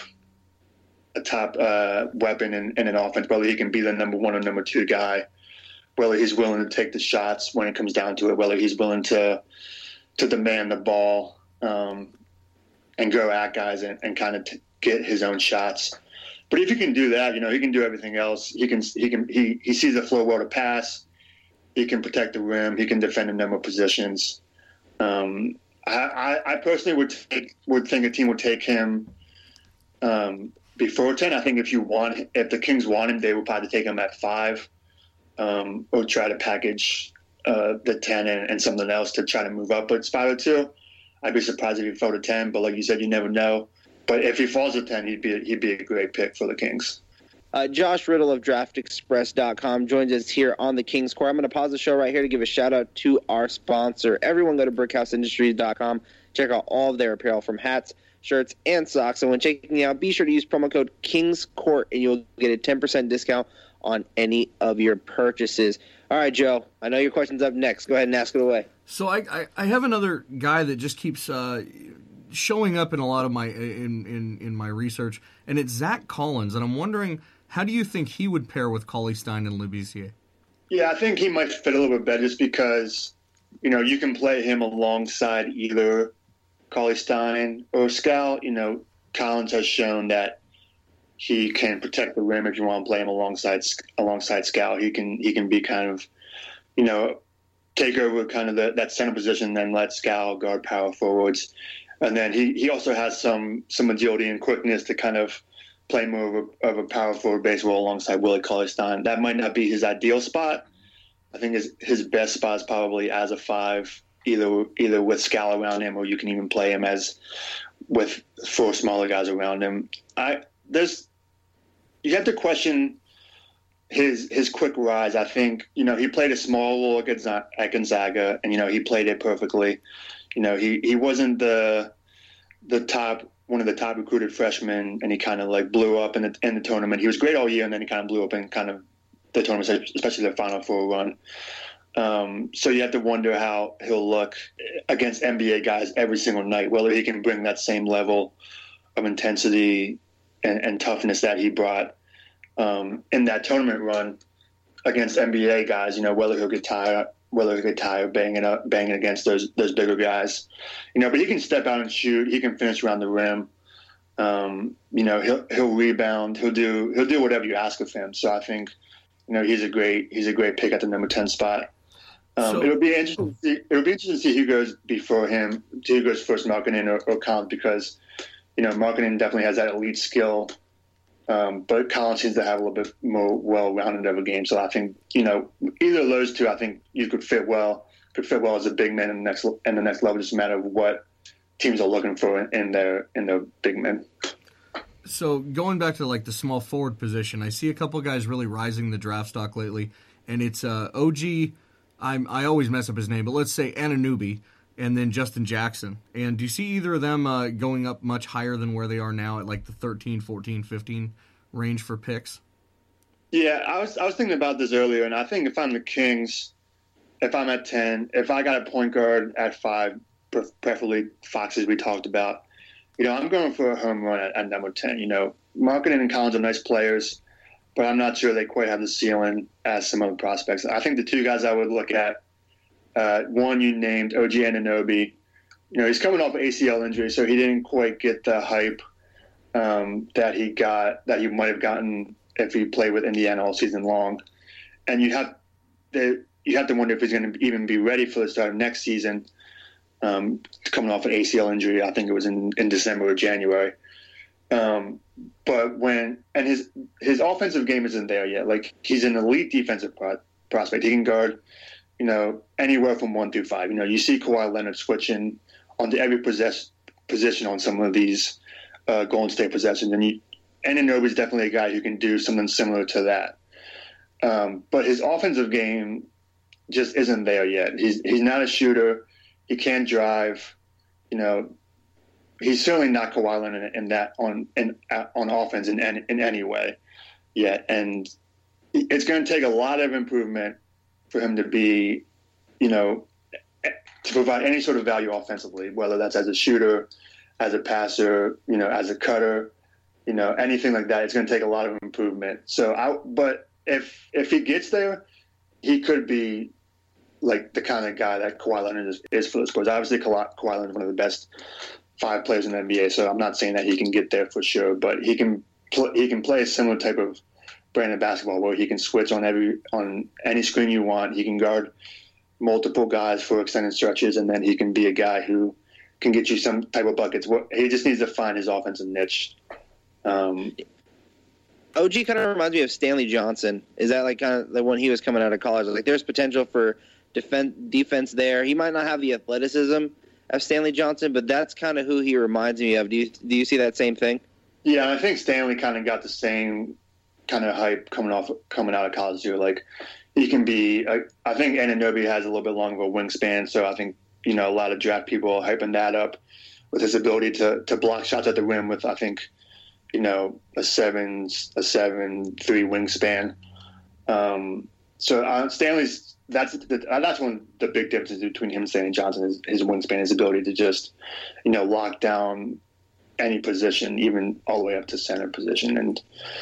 weapon in an offense, whether he can be the number 1 or number 2 guy, whether he's willing to take the shots when it comes down to it, whether he's willing to demand the ball and go at guys and kind of get his own shots. But if he can do that, he can do everything else. He sees the floor well to pass. He can protect the rim. He can defend a number of positions. I personally would think a team would take him before 10. I think if the Kings want him, they would probably take him at 5, or try to package the 10 and something else to try to move up. But it's 5 or 2. I'd be surprised if he fell to 10. But like you said, you never know. But if he falls to 10, he'd be a great pick for the Kings. Josh Riddle of DraftExpress.com joins us here on the Kings Court. I'm going to pause the show right here to give a shout-out to our sponsor. Everyone go to BrickHouseIndustries.com. Check out all of their apparel from hats, shirts, and socks. And when checking out, be sure to use promo code KingsCourt, and you'll get a 10% discount on any of your purchases. All right, Joe, I know your question's up next. Go ahead and ask it away. So I have another guy that just keeps showing up in a lot of my in my research, and it's Zach Collins. And I'm wondering, how do you think he would pair with Cauley-Stein and Labissiere? Yeah, I think he might fit a little bit better just because, you can play him alongside either Cauley-Stein or Skal. Collins has shown that he can protect the rim if you want to play him alongside Skal. He can be kind of, take over kind of that center position, then let Skal guard power forwards. And then he also has some agility and quickness to kind of play more of a power forward base role alongside Willie Cauley-Stein. That might not be his ideal spot. I think his best spot is probably as a 5, either with Skal around him, or you can even play him as with 4 smaller guys around him. You have to question his quick rise. I think he played a small role at Gonzaga, and he played it perfectly. He wasn't one of the top recruited freshmen, and he kind of blew up in the tournament. He was great all year, and then he kind of blew up in kind of the tournament, especially the Final Four run. So you have to wonder how he'll look against NBA guys every single night, whether he can bring that same level of intensity and toughness that he brought in that tournament run against NBA guys. Whether he'll get tired banging against those bigger guys. But he can step out and shoot. He can finish around the rim. He'll rebound. He'll do whatever you ask of him. So I think he's a great pick at the number 10 spot. It'll be interesting to see who goes before him, who goes first, Markkanen or Collins, because Markkanen definitely has that elite skill But Collins seems to have a little bit more well-rounded of a game. So I think, either of those two, I think you could fit well as a big man in the next level, just a matter of what teams are looking for in their big men. So going back to like the small forward position, I see a couple of guys really rising the draft stock lately, and it's OG. I always mess up his name, but let's say Anunoby, and then Justin Jackson. And do you see either of them going up much higher than where they are now at like the 13, 14, 15 range for picks? Yeah, I was thinking about this earlier, and I think if I'm the Kings, if I'm at 10, if I got a point guard at 5, preferably Fox, as we talked about, I'm going for a home run at number 10. Markkanen and Collins are nice players, but I'm not sure they quite have the ceiling as some other prospects. I think the two guys I would look at, one you named, OG Anunoby. He's coming off an ACL injury, so he didn't quite get the hype that he might have gotten if he played with Indiana all season long. And you have to wonder if he's going to even be ready for the start of next season. Coming off an ACL injury, I think it was in December or January. But his offensive game isn't there yet. Like, he's an elite defensive prospect. He can guard, anywhere from 1 through 5. You see Kawhi Leonard switching onto every position on some of these Golden State possessions, and Anunoby is definitely a guy who can do something similar to that. But his offensive game just isn't there yet. He's not a shooter. He can't drive. He's certainly not Kawhi Leonard in that on offense in any way yet. And it's going to take a lot of improvement for him to be, to provide any sort of value offensively, whether that's as a shooter, as a passer, as a cutter, anything like that. It's going to take a lot of improvement. But if he gets there, he could be like the kind of guy that Kawhi Leonard is for the Spurs. Obviously, Kawhi Leonard is one of the best 5 players in the NBA, so I'm not saying that he can get there for sure, but he can play a similar type of brand of basketball where he can switch on any screen you want. He can guard multiple guys for extended stretches, and then he can be a guy who can get you some type of buckets. He just needs to find his offensive niche. OG kind of reminds me of Stanley Johnson. Is that like kind of like when he was coming out of college? Like, there's potential for defense there. He might not have the athleticism of Stanley Johnson, but that's kind of who he reminds me of. Do you see that same thing? Yeah, I think Stanley kind of got the same kind of hype coming out of college too. Like, he can be. I think Anunoby has a little bit longer of a wingspan, so I think a lot of draft people are hyping that up with his ability to block shots at the rim with, I think, a 7'3" wingspan. So Stanley's. That's one of the big differences between him and Stanley Johnson is his wingspan, his ability to just, lock down any position, even all the way up to center position. And,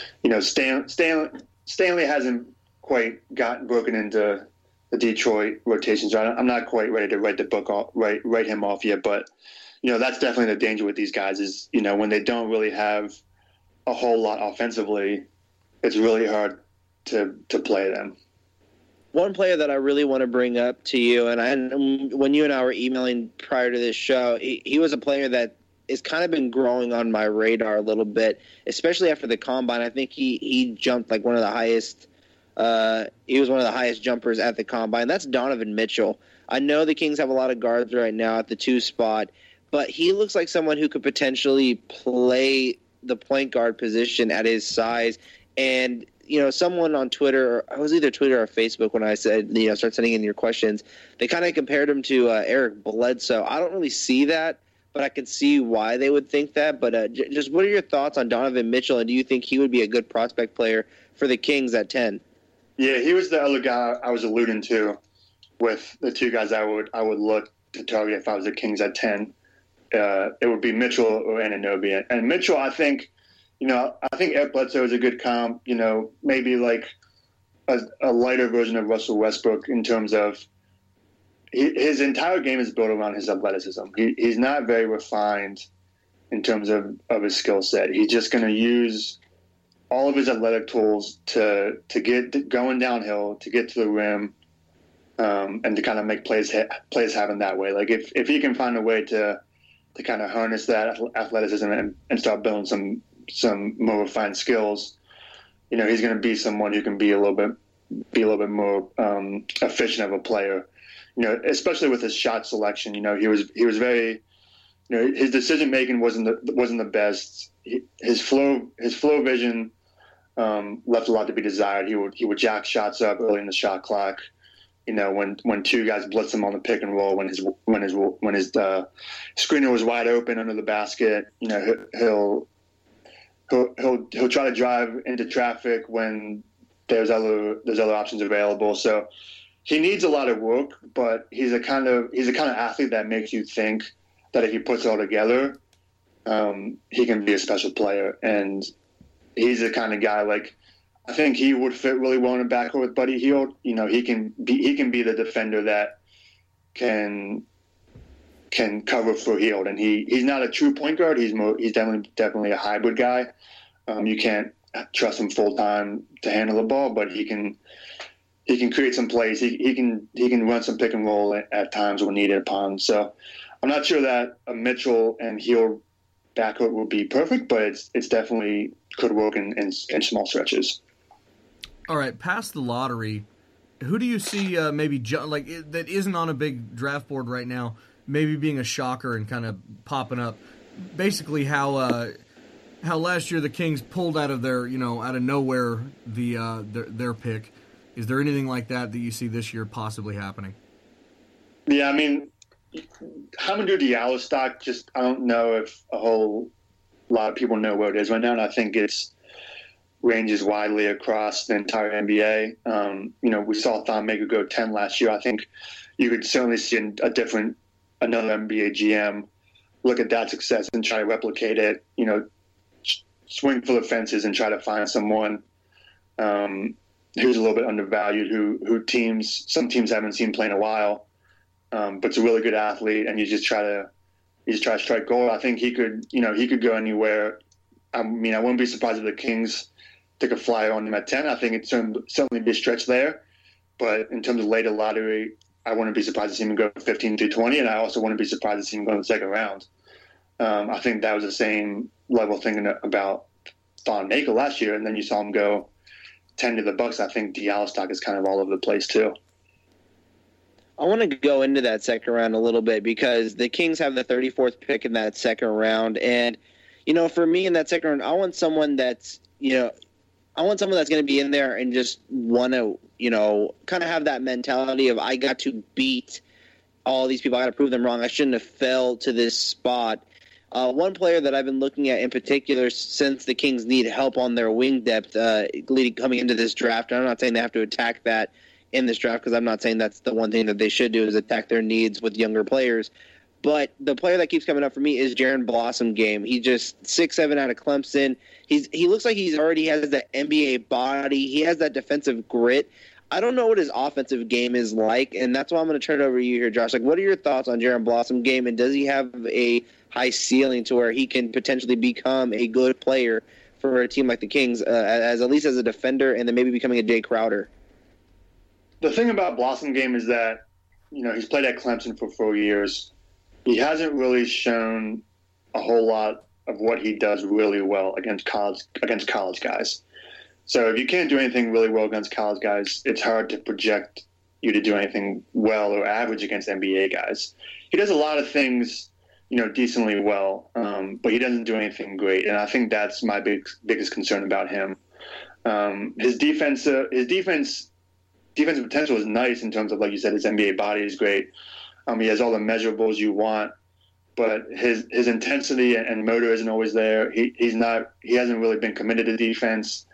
Stanley hasn't quite gotten broken into the Detroit rotation, so I'm not quite ready to write him off yet. But, that's definitely the danger with these guys is, when they don't really have a whole lot offensively, it's really hard to play them. One player that I really want to bring up to you, and when you and I were emailing prior to this show, he was a player that has kind of been growing on my radar a little bit, especially after the Combine. I think he jumped like one of the highest. He was one of the highest jumpers at the Combine. That's Donovan Mitchell. I know the Kings have a lot of guards right now at the 2 spot, but he looks like someone who could potentially play the point guard position at his size. And someone on Twitter, I was either Twitter or Facebook when I said, start sending in your questions. They kind of compared him to Eric Bledsoe. I don't really see that, but I can see why they would think that. But just what are your thoughts on Donovan Mitchell, and do you think he would be a good prospect player for the Kings at 10? Yeah, he was the other guy I was alluding to with the 2 guys I would look to target if I was the Kings at 10. It would be Mitchell or Anunoby. And Mitchell, I think Eric Bledsoe is a good comp, maybe like a lighter version of Russell Westbrook in terms of his entire game is built around his athleticism. He's not very refined in terms of his skill set. He's just going to use all of his athletic tools to get going downhill, to get to the rim, and to kind of make plays happen that way. Like if he can find a way to kind of harness that athleticism and start building some some more refined skills, he's going to be someone who can be a little bit more efficient of a player. Especially with his shot selection. He was very, his decision making wasn't the best. His flow vision left a lot to be desired. He would jack shots up early in the shot clock. When two guys blitz him on the pick and roll, when his screener was wide open under the basket, he'll try to drive into traffic when there's other options available. So he needs a lot of work, but he's a kind of athlete that makes you think that if he puts it all together, he can be a special player. And he's the kind of guy, like, I think he would fit really well in a backcourt with Buddy Hield. He can be the defender that can cover for Hield, and he's not a true point guard. He's definitely a hybrid guy. You can't trust him full time to handle the ball, but he can create some plays. He can run some pick and roll at times when needed upon. So I'm not sure that a Mitchell and Hield backcourt would be perfect, but it's definitely could work in small stretches. All right, past the lottery, who do you see maybe that isn't on a big draft board right now, maybe being a shocker and kind of popping up? Basically, how last year the Kings pulled out of their out of nowhere their pick. Is there anything like that you see this year possibly happening? Yeah, I mean, Hamidou Diallo stock, I don't know if a whole lot of people know where it is right now, and I think it's ranges widely across the entire NBA. We saw Thon Maker go 10 last year. I think you could certainly see another NBA GM look at that success and try to replicate it, swing for the fences and try to find someone who's a little bit undervalued, who some teams haven't seen play in a while, but it's a really good athlete, and you just try to strike gold. I think he could go anywhere. I mean, I wouldn't be surprised if the Kings took a flyer on him at 10. I think it'd certainly be a stretch there. But in terms of later lottery, I wouldn't be surprised to see him go 15 through 20, and I also wouldn't be surprised to see him go in the second round. I think that was the same level thinking about Thon Maker last year, and then you saw him go 10 to the Bucks. I think Diallo stock is kind of all over the place too. I want to go into that second round a little bit because the Kings have the 34th pick in that second round. And, for me in that second round, I want someone that's going to be in there and just want to, kind of have that mentality of I got to beat all these people. I got to prove them wrong. I shouldn't have fell to this spot. One player that I've been looking at in particular since the Kings need help on their wing depth coming into this draft. And I'm not saying they have to attack that in this draft because I'm not saying that's the one thing that they should do is attack their needs with younger players. But the player that keeps coming up for me is Jaren Blossomgame. He just 6'7" out of Clemson. He looks like he already has that NBA body. He has that defensive grit. I don't know what his offensive game is like, and that's why I'm going to turn it over to you here, Josh. Like, what are your thoughts on Jaren Blossomgame, and does he have a high ceiling to where he can potentially become a good player for a team like the Kings, as at least as a defender, and then maybe becoming a Jay Crowder? The thing about Blossomgame is that, he's played at Clemson for 4 years. He hasn't really shown a whole lot of what he does really well against college guys. So if you can't do anything really well against college guys, it's hard to project you to do anything well or average against NBA guys. He does a lot of things, decently well, but he doesn't do anything great. And I think that's my biggest concern about him. His defensive potential is nice in terms of, like you said, his NBA body is great. He has all the measurables you want, but his intensity and motor isn't always there. He hasn't really been committed to defense.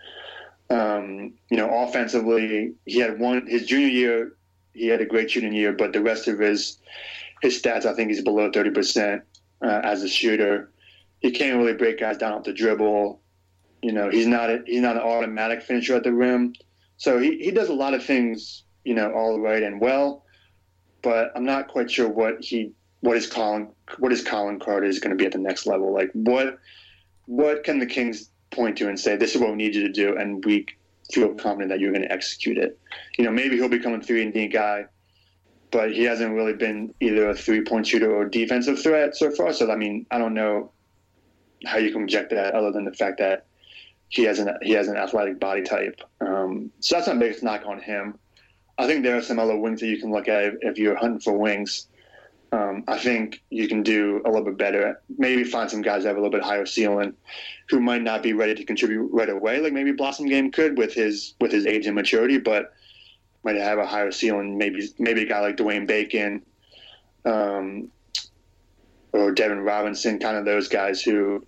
Offensively, his junior year, he had a great shooting year, but the rest of his stats, I think he's below 30% as a shooter. He can't really break guys down off the dribble. He's not an automatic finisher at the rim. So he does a lot of things, all right and well, but I'm not quite sure what his calling card is going to be at the next level. Like what can the Kings point to and say, this is what we need you to do, and we feel confident that you're going to execute it. Maybe he'll become a 3-and-D guy, but he hasn't really been either a 3-point shooter or defensive threat so far. So, I mean, I don't know how you can reject that other than the fact that he has an athletic body type. So that's my biggest knock on him. I think there are some other wings that you can look at if you're hunting for wings. I think you can do a little bit better. Maybe find some guys that have a little bit higher ceiling who might not be ready to contribute right away, like maybe Blossomgame could with his age and maturity, but might have a higher ceiling. Maybe a guy like Dwayne Bacon or Devin Robinson, kind of those guys who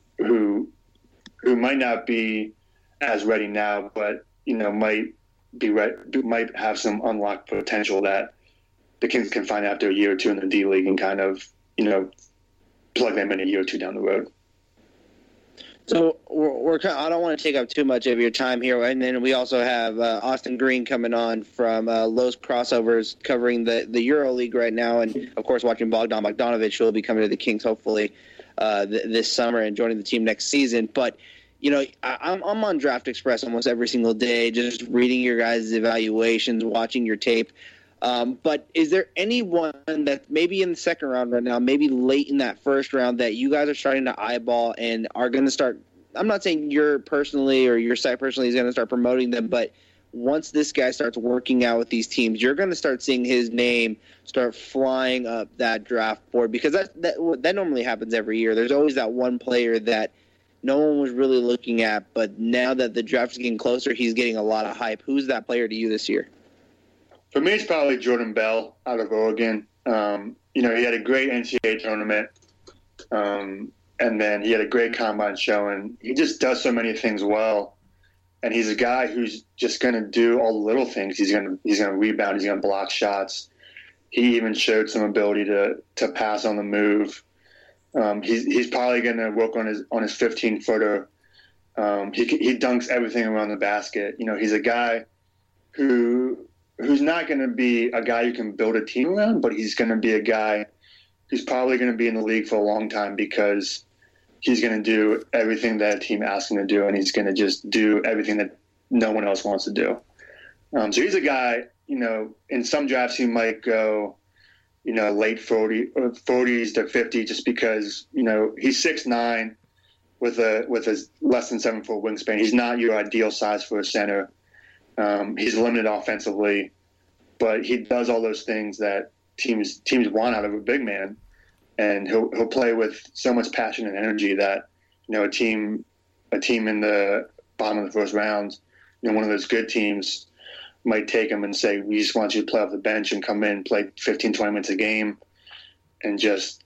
might not be as ready now, but might have some unlocked potential that the Kings can find after a year or two in the D League and kind of plug them in a year or two down the road. So I don't want to take up too much of your time here, and then we also have Austin Green coming on from Los Crossovers covering the EuroLeague right now, and of course watching Bogdan Bogdanovic, who will be coming to the Kings hopefully this summer and joining the team next season. But I'm on Draft Express almost every single day, just reading your guys' evaluations, watching your tape. But is there anyone that maybe in the second round right now, maybe late in that first round, that you guys are starting to eyeball and are going to start? I'm not saying you're personally or your site personally is going to start promoting them, but once this guy starts working out with these teams, you're going to start seeing his name start flying up that draft board, because that normally happens every year. There's always that one player that no one was really looking at, but now that the draft is getting closer, he's getting a lot of hype. Who's that player to you this year? For me, it's probably Jordan Bell out of Oregon. He had a great NCAA tournament, and then he had a great combine showing. He just does so many things well, and he's a guy who's just going to do all the little things. He's going to rebound. He's going to block shots. He even showed some ability to pass on the move. He's probably going to work on his 15-footer. He dunks everything around the basket. He's a guy who's not going to be a guy you can build a team around, but he's going to be a guy who's probably going to be in the league for a long time because he's going to do everything that a team asks him to do, and he's going to just do everything that no one else wants to do. So he's a guy, in some drafts he might go, late 40s to 50 just because, he's 6'9", with a less than 7 foot wingspan. He's not your ideal size for a center. He's limited offensively, but he does all those things that teams want out of a big man, and he'll play with so much passion and energy that a team in the bottom of the first round, one of those good teams might take him and say, we just want you to play off the bench and come in, play 15, 20 minutes a game, and just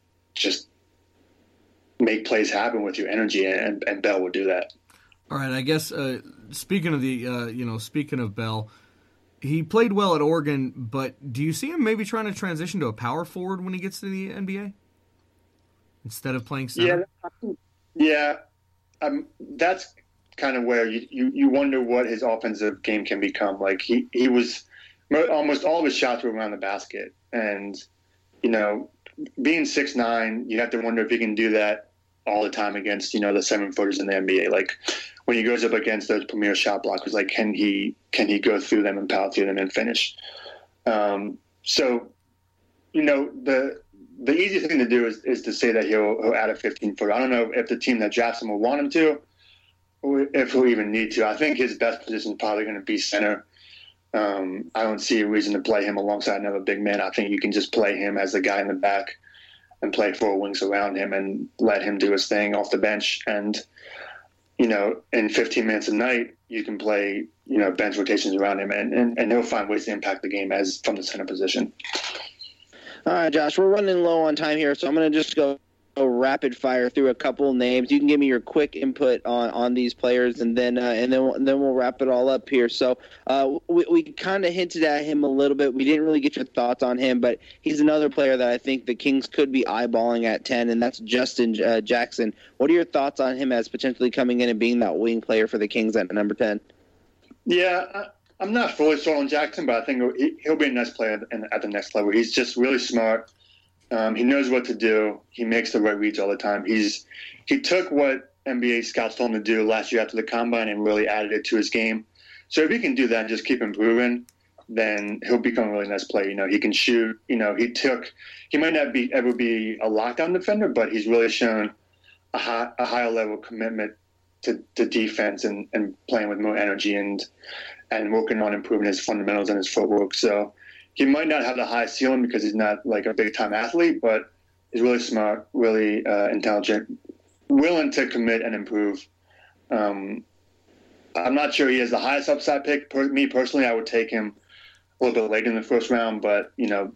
make plays happen with your energy, and Bell would do that. All right, I guess speaking of Bell, he played well at Oregon, but do you see him maybe trying to transition to a power forward when he gets to the NBA instead of playing center? Yeah. That's kind of where you wonder what his offensive game can become. Like he was almost all of his shots were around the basket, and being 6'9", you have to wonder if he can do that all the time against the 7-footers in the NBA. Like when he goes up against those premier shot blockers, like can he go through them and power through them and finish? So the easiest thing to do is to say that he'll add a 15-footer. I don't know if the team that drafts him will want him to, or if he'll even need to. I think his best position is probably going to be center. I don't see a reason to play him alongside another big man. I think you can just play him as the guy in the back and play 4 wings around him and let him do his thing off the bench. And, in 15 minutes a night, you can play, bench rotations around him, and he'll find ways to impact the game as from the center position. All right, Josh, we're running low on time here, so I'm going to just go rapid fire through a couple names. You can give me your quick input on these players, and then we'll wrap it all up here. So we kind of hinted at him a little bit. We didn't really get your thoughts on him, but he's another player that I think the Kings could be eyeballing at 10, and that's Justin Jackson. What are your thoughts on him as potentially coming in and being that wing player for the Kings at number 10? Yeah, I'm not fully sold on Jackson, but I think he'll be a nice player at the next level. He's just really smart. He knows what to do. He makes the right reads all the time. He took what NBA scouts told him to do last year after the combine and really added it to his game. So if he can do that and just keep improving, then he'll become a really nice player. He can shoot. He might not ever be a lockdown defender, but he's really shown a higher level commitment to defense and playing with more energy and working on improving his fundamentals and his footwork. So he might not have the high ceiling because he's not like a big time athlete, but he's really smart, really intelligent, willing to commit and improve. I'm not sure he has the highest upside pick. Me personally, I would take him a little bit late in the first round, but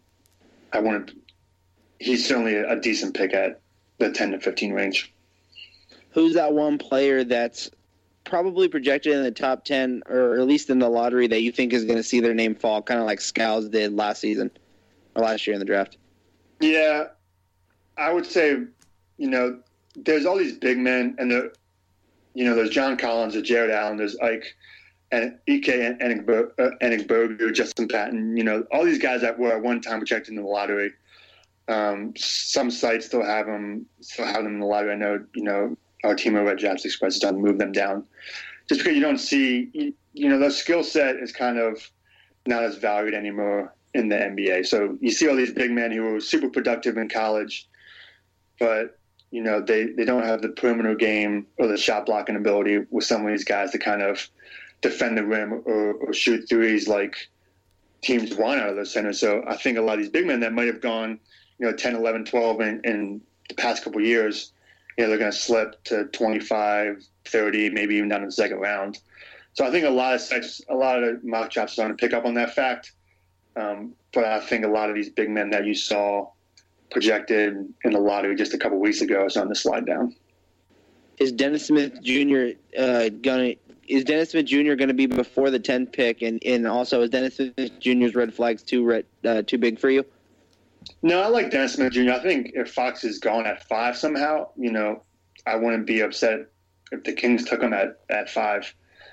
he's certainly a decent pick at the 10 to 15 range. Who's that one player that's probably projected in the top 10, or at least in the lottery, that you think is going to see their name fall, kind of like Scouts did last season or last year in the draft? Yeah, I would say, there's all these big men, and there's John Collins, there's Jared Allen, there's Ike, and Ike Enigbogu, Justin Patton, all these guys that were at one time projected in the lottery. Some sites still have them in the lottery. I know, our team over at Drafts Express has done to move them down, just because you don't see, the skill set is kind of not as valued anymore in the NBA. So you see all these big men who were super productive in college, but they don't have the perimeter game or the shot blocking ability with some of these guys to kind of defend the rim or shoot threes like teams want out of those centers. So I think a lot of these big men that might have gone 10, 11, 12 in the past couple of years, they're going to slip to 25, 30, maybe even down in the second round. So I think a lot of mock drafts are starting to pick up on that fact. But I think a lot of these big men that you saw projected in the lottery just a couple of weeks ago is on the slide down. Is Dennis Smith Jr. going to be before the 10th pick, and also is Dennis Smith Jr.'s red flags too big for you? No, I like Dennis Smith Jr. I think if Fox is gone at 5 somehow, I wouldn't be upset if the Kings took him at 5.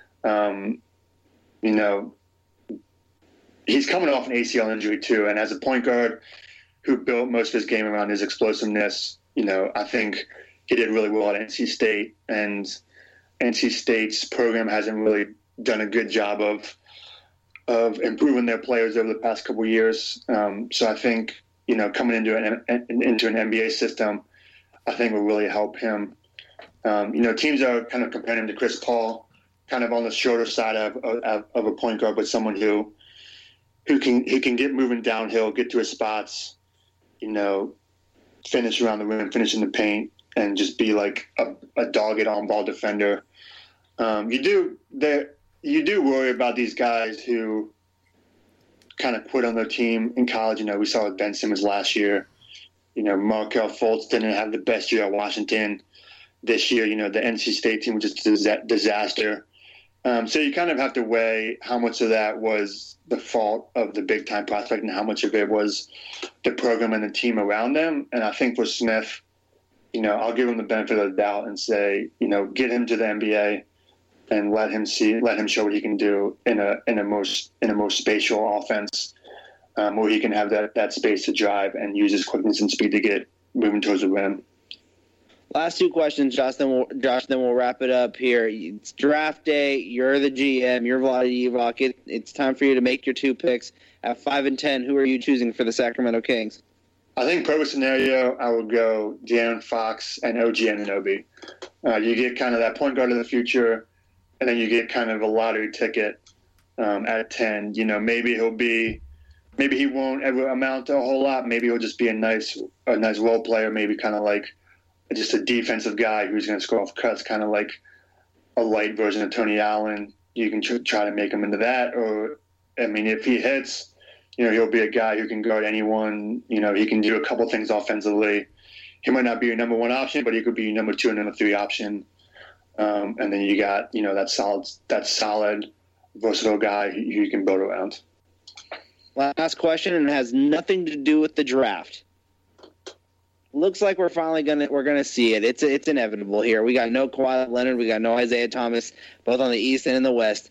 He's coming off an ACL injury too, and as a point guard who built most of his game around his explosiveness, I think he did really well at NC State, and NC State's program hasn't really done a good job of improving their players over the past couple of years. So I think, coming into an NBA system, I think will really help him. Teams are kind of comparing him to Chris Paul, kind of on the shorter side of a point guard, but someone who can get moving downhill, get to his spots, finish around the rim, finish in the paint, and just be like a dogged on-ball defender. You do worry about these guys who kind of quit on their team in college. We saw with Ben Simmons last year. Markelle Fultz didn't have the best year at Washington this year. The NC State team was just a disaster. So you kind of have to weigh how much of that was the fault of the big-time prospect and how much of it was the program and the team around them. And I think for Smith, I'll give him the benefit of the doubt and say, get him to the NBA and let him show what he can do in a more spatial offense, where he can have that space to drive and use his quickness and speed to get moving towards the rim. Last 2 questions, Josh, then we'll wrap it up here. It's draft day. You're the GM. You're Vlade Divac. It's time for you to make your 2 picks. At 5 and 10, who are you choosing for the Sacramento Kings? I think perfect scenario, I would go De'Aaron Fox and OG Anunoby. You get kind of that point guard of the future, and then you get kind of a lottery ticket at 10. Maybe he won't ever amount to a whole lot. Maybe he'll just be a nice role player, maybe kind of like just a defensive guy who's going to score off cuts, kind of like a light version of Tony Allen. You can try to make him into that. Or, if he hits, he'll be a guy who can guard anyone. He can do a couple things offensively. He might not be your number 1 option, but he could be your number 2 and number 3 option. And then you got, that solid, versatile guy who you can build around. Last question, and it has nothing to do with the draft. Looks like we're finally gonna see it. It's inevitable here. We got no Kawhi Leonard, we got no Isaiah Thomas, both on the East and in the West.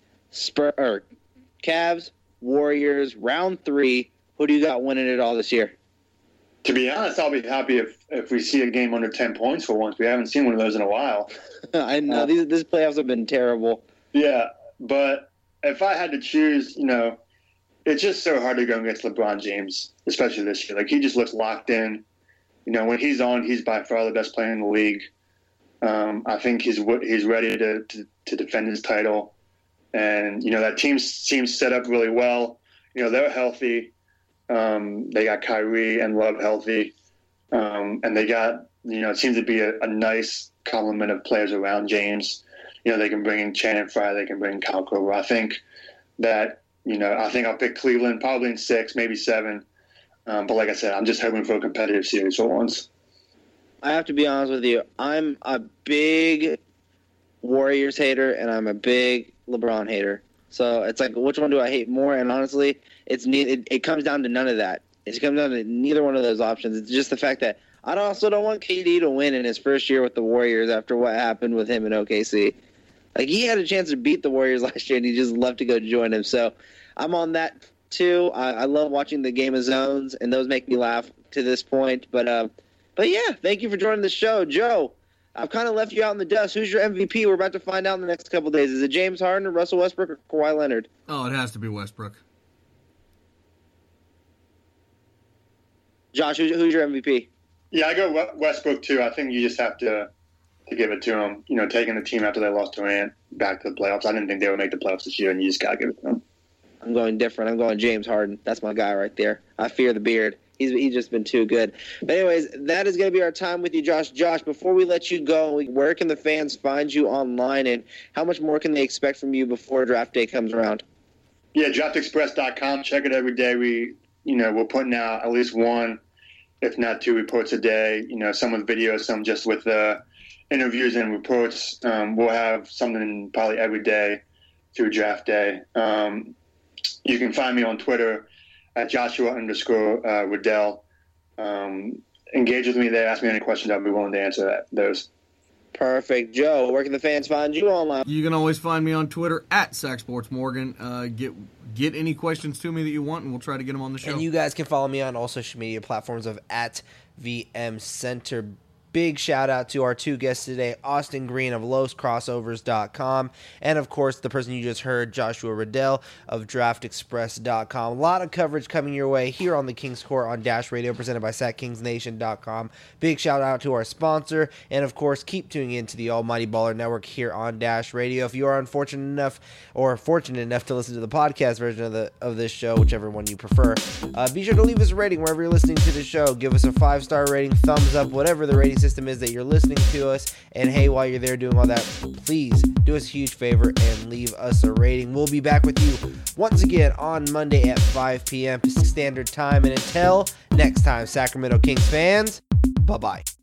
Cavs, Warriors, round 3. Who do you got winning it all this year? To be honest, I'll be happy if we see a game under 10 points for once. We haven't seen one of those in a while. I know these playoffs have been terrible. Yeah, but if I had to choose, it's just so hard to go against LeBron James, especially this year. Like, he just looks locked in. When he's on, he's by far the best player in the league. I think he's ready to defend his title. And, that team seems set up really well. They're healthy. They got Kyrie and Love healthy. And they got, it seems to be a nice complement of players around James. They can bring in Channing Frye. They can bring in Kyle Korver. I think that, I think I'll pick Cleveland probably in 6, maybe 7. But like I said, I'm just hoping for a competitive series for once. I have to be honest with you. I'm a big Warriors hater, and I'm a big LeBron hater. So it's like, which one do I hate more? And honestly, it comes down to none of that. It comes down to neither one of those options. It's just the fact that I also don't want KD to win in his first year with the Warriors after what happened with him in OKC. Like, he had a chance to beat the Warriors last year, and he just left to go join them. So I'm on that too. I love watching the Game of Zones, and those make me laugh to this point. But yeah, thank you for joining the show. Joe, I've kind of left you out in the dust. Who's your MVP? We're about to find out in the next couple of days. Is it James Harden or Russell Westbrook or Kawhi Leonard? Oh, it has to be Westbrook. Josh, who's your MVP? Yeah, I go Westbrook too. I think you just have to give it to him. Taking the team after they lost Durant back to the playoffs. I didn't think they would make the playoffs this year, and you just got to give it to them. I'm going different. I'm going James Harden. That's my guy right there. I fear the beard. He's just been too good. But anyways, that is going to be our time with you, Josh. Josh, before we let you go, where can the fans find you online, and how much more can they expect from you before draft day comes around? Yeah, draftexpress.com. Check it every day. We're putting out at least 1, if not 2 reports a day. Some with videos, some just with interviews and reports. We'll have something probably every day through draft day. You can find me on Twitter at Joshua_Riddell. Engage with me there. Ask me any questions. I'll be willing to answer those. Perfect. Joe, where can the fans find you online? You can always find me on Twitter at SackSportsMorgan. Get any questions to me that you want, and we'll try to get them on the show. And you guys can follow me on all social media platforms of at VM Center. Big shout out to our 2 guests today, Austin Green of LosCrossovers.com, and of course the person you just heard, Joshua Riddell of DraftExpress.com. A lot of coverage coming your way here on the Kings Court on Dash Radio, presented by SackKingsNation.com. Big shout out to our sponsor, and of course keep tuning in to the Almighty Baller Network here on Dash Radio. If you are fortunate enough to listen to the podcast version of this show, whichever one you prefer, be sure to leave us a rating wherever you're listening to the show. Give us a 5-star rating, thumbs up, whatever the rating system is that you're listening to us. And hey, while you're there doing all that, please do us a huge favor and leave us a rating. We'll be back with you once again on Monday at 5 p.m. Pacific Standard Time. And until next time, Sacramento Kings fans, bye-bye.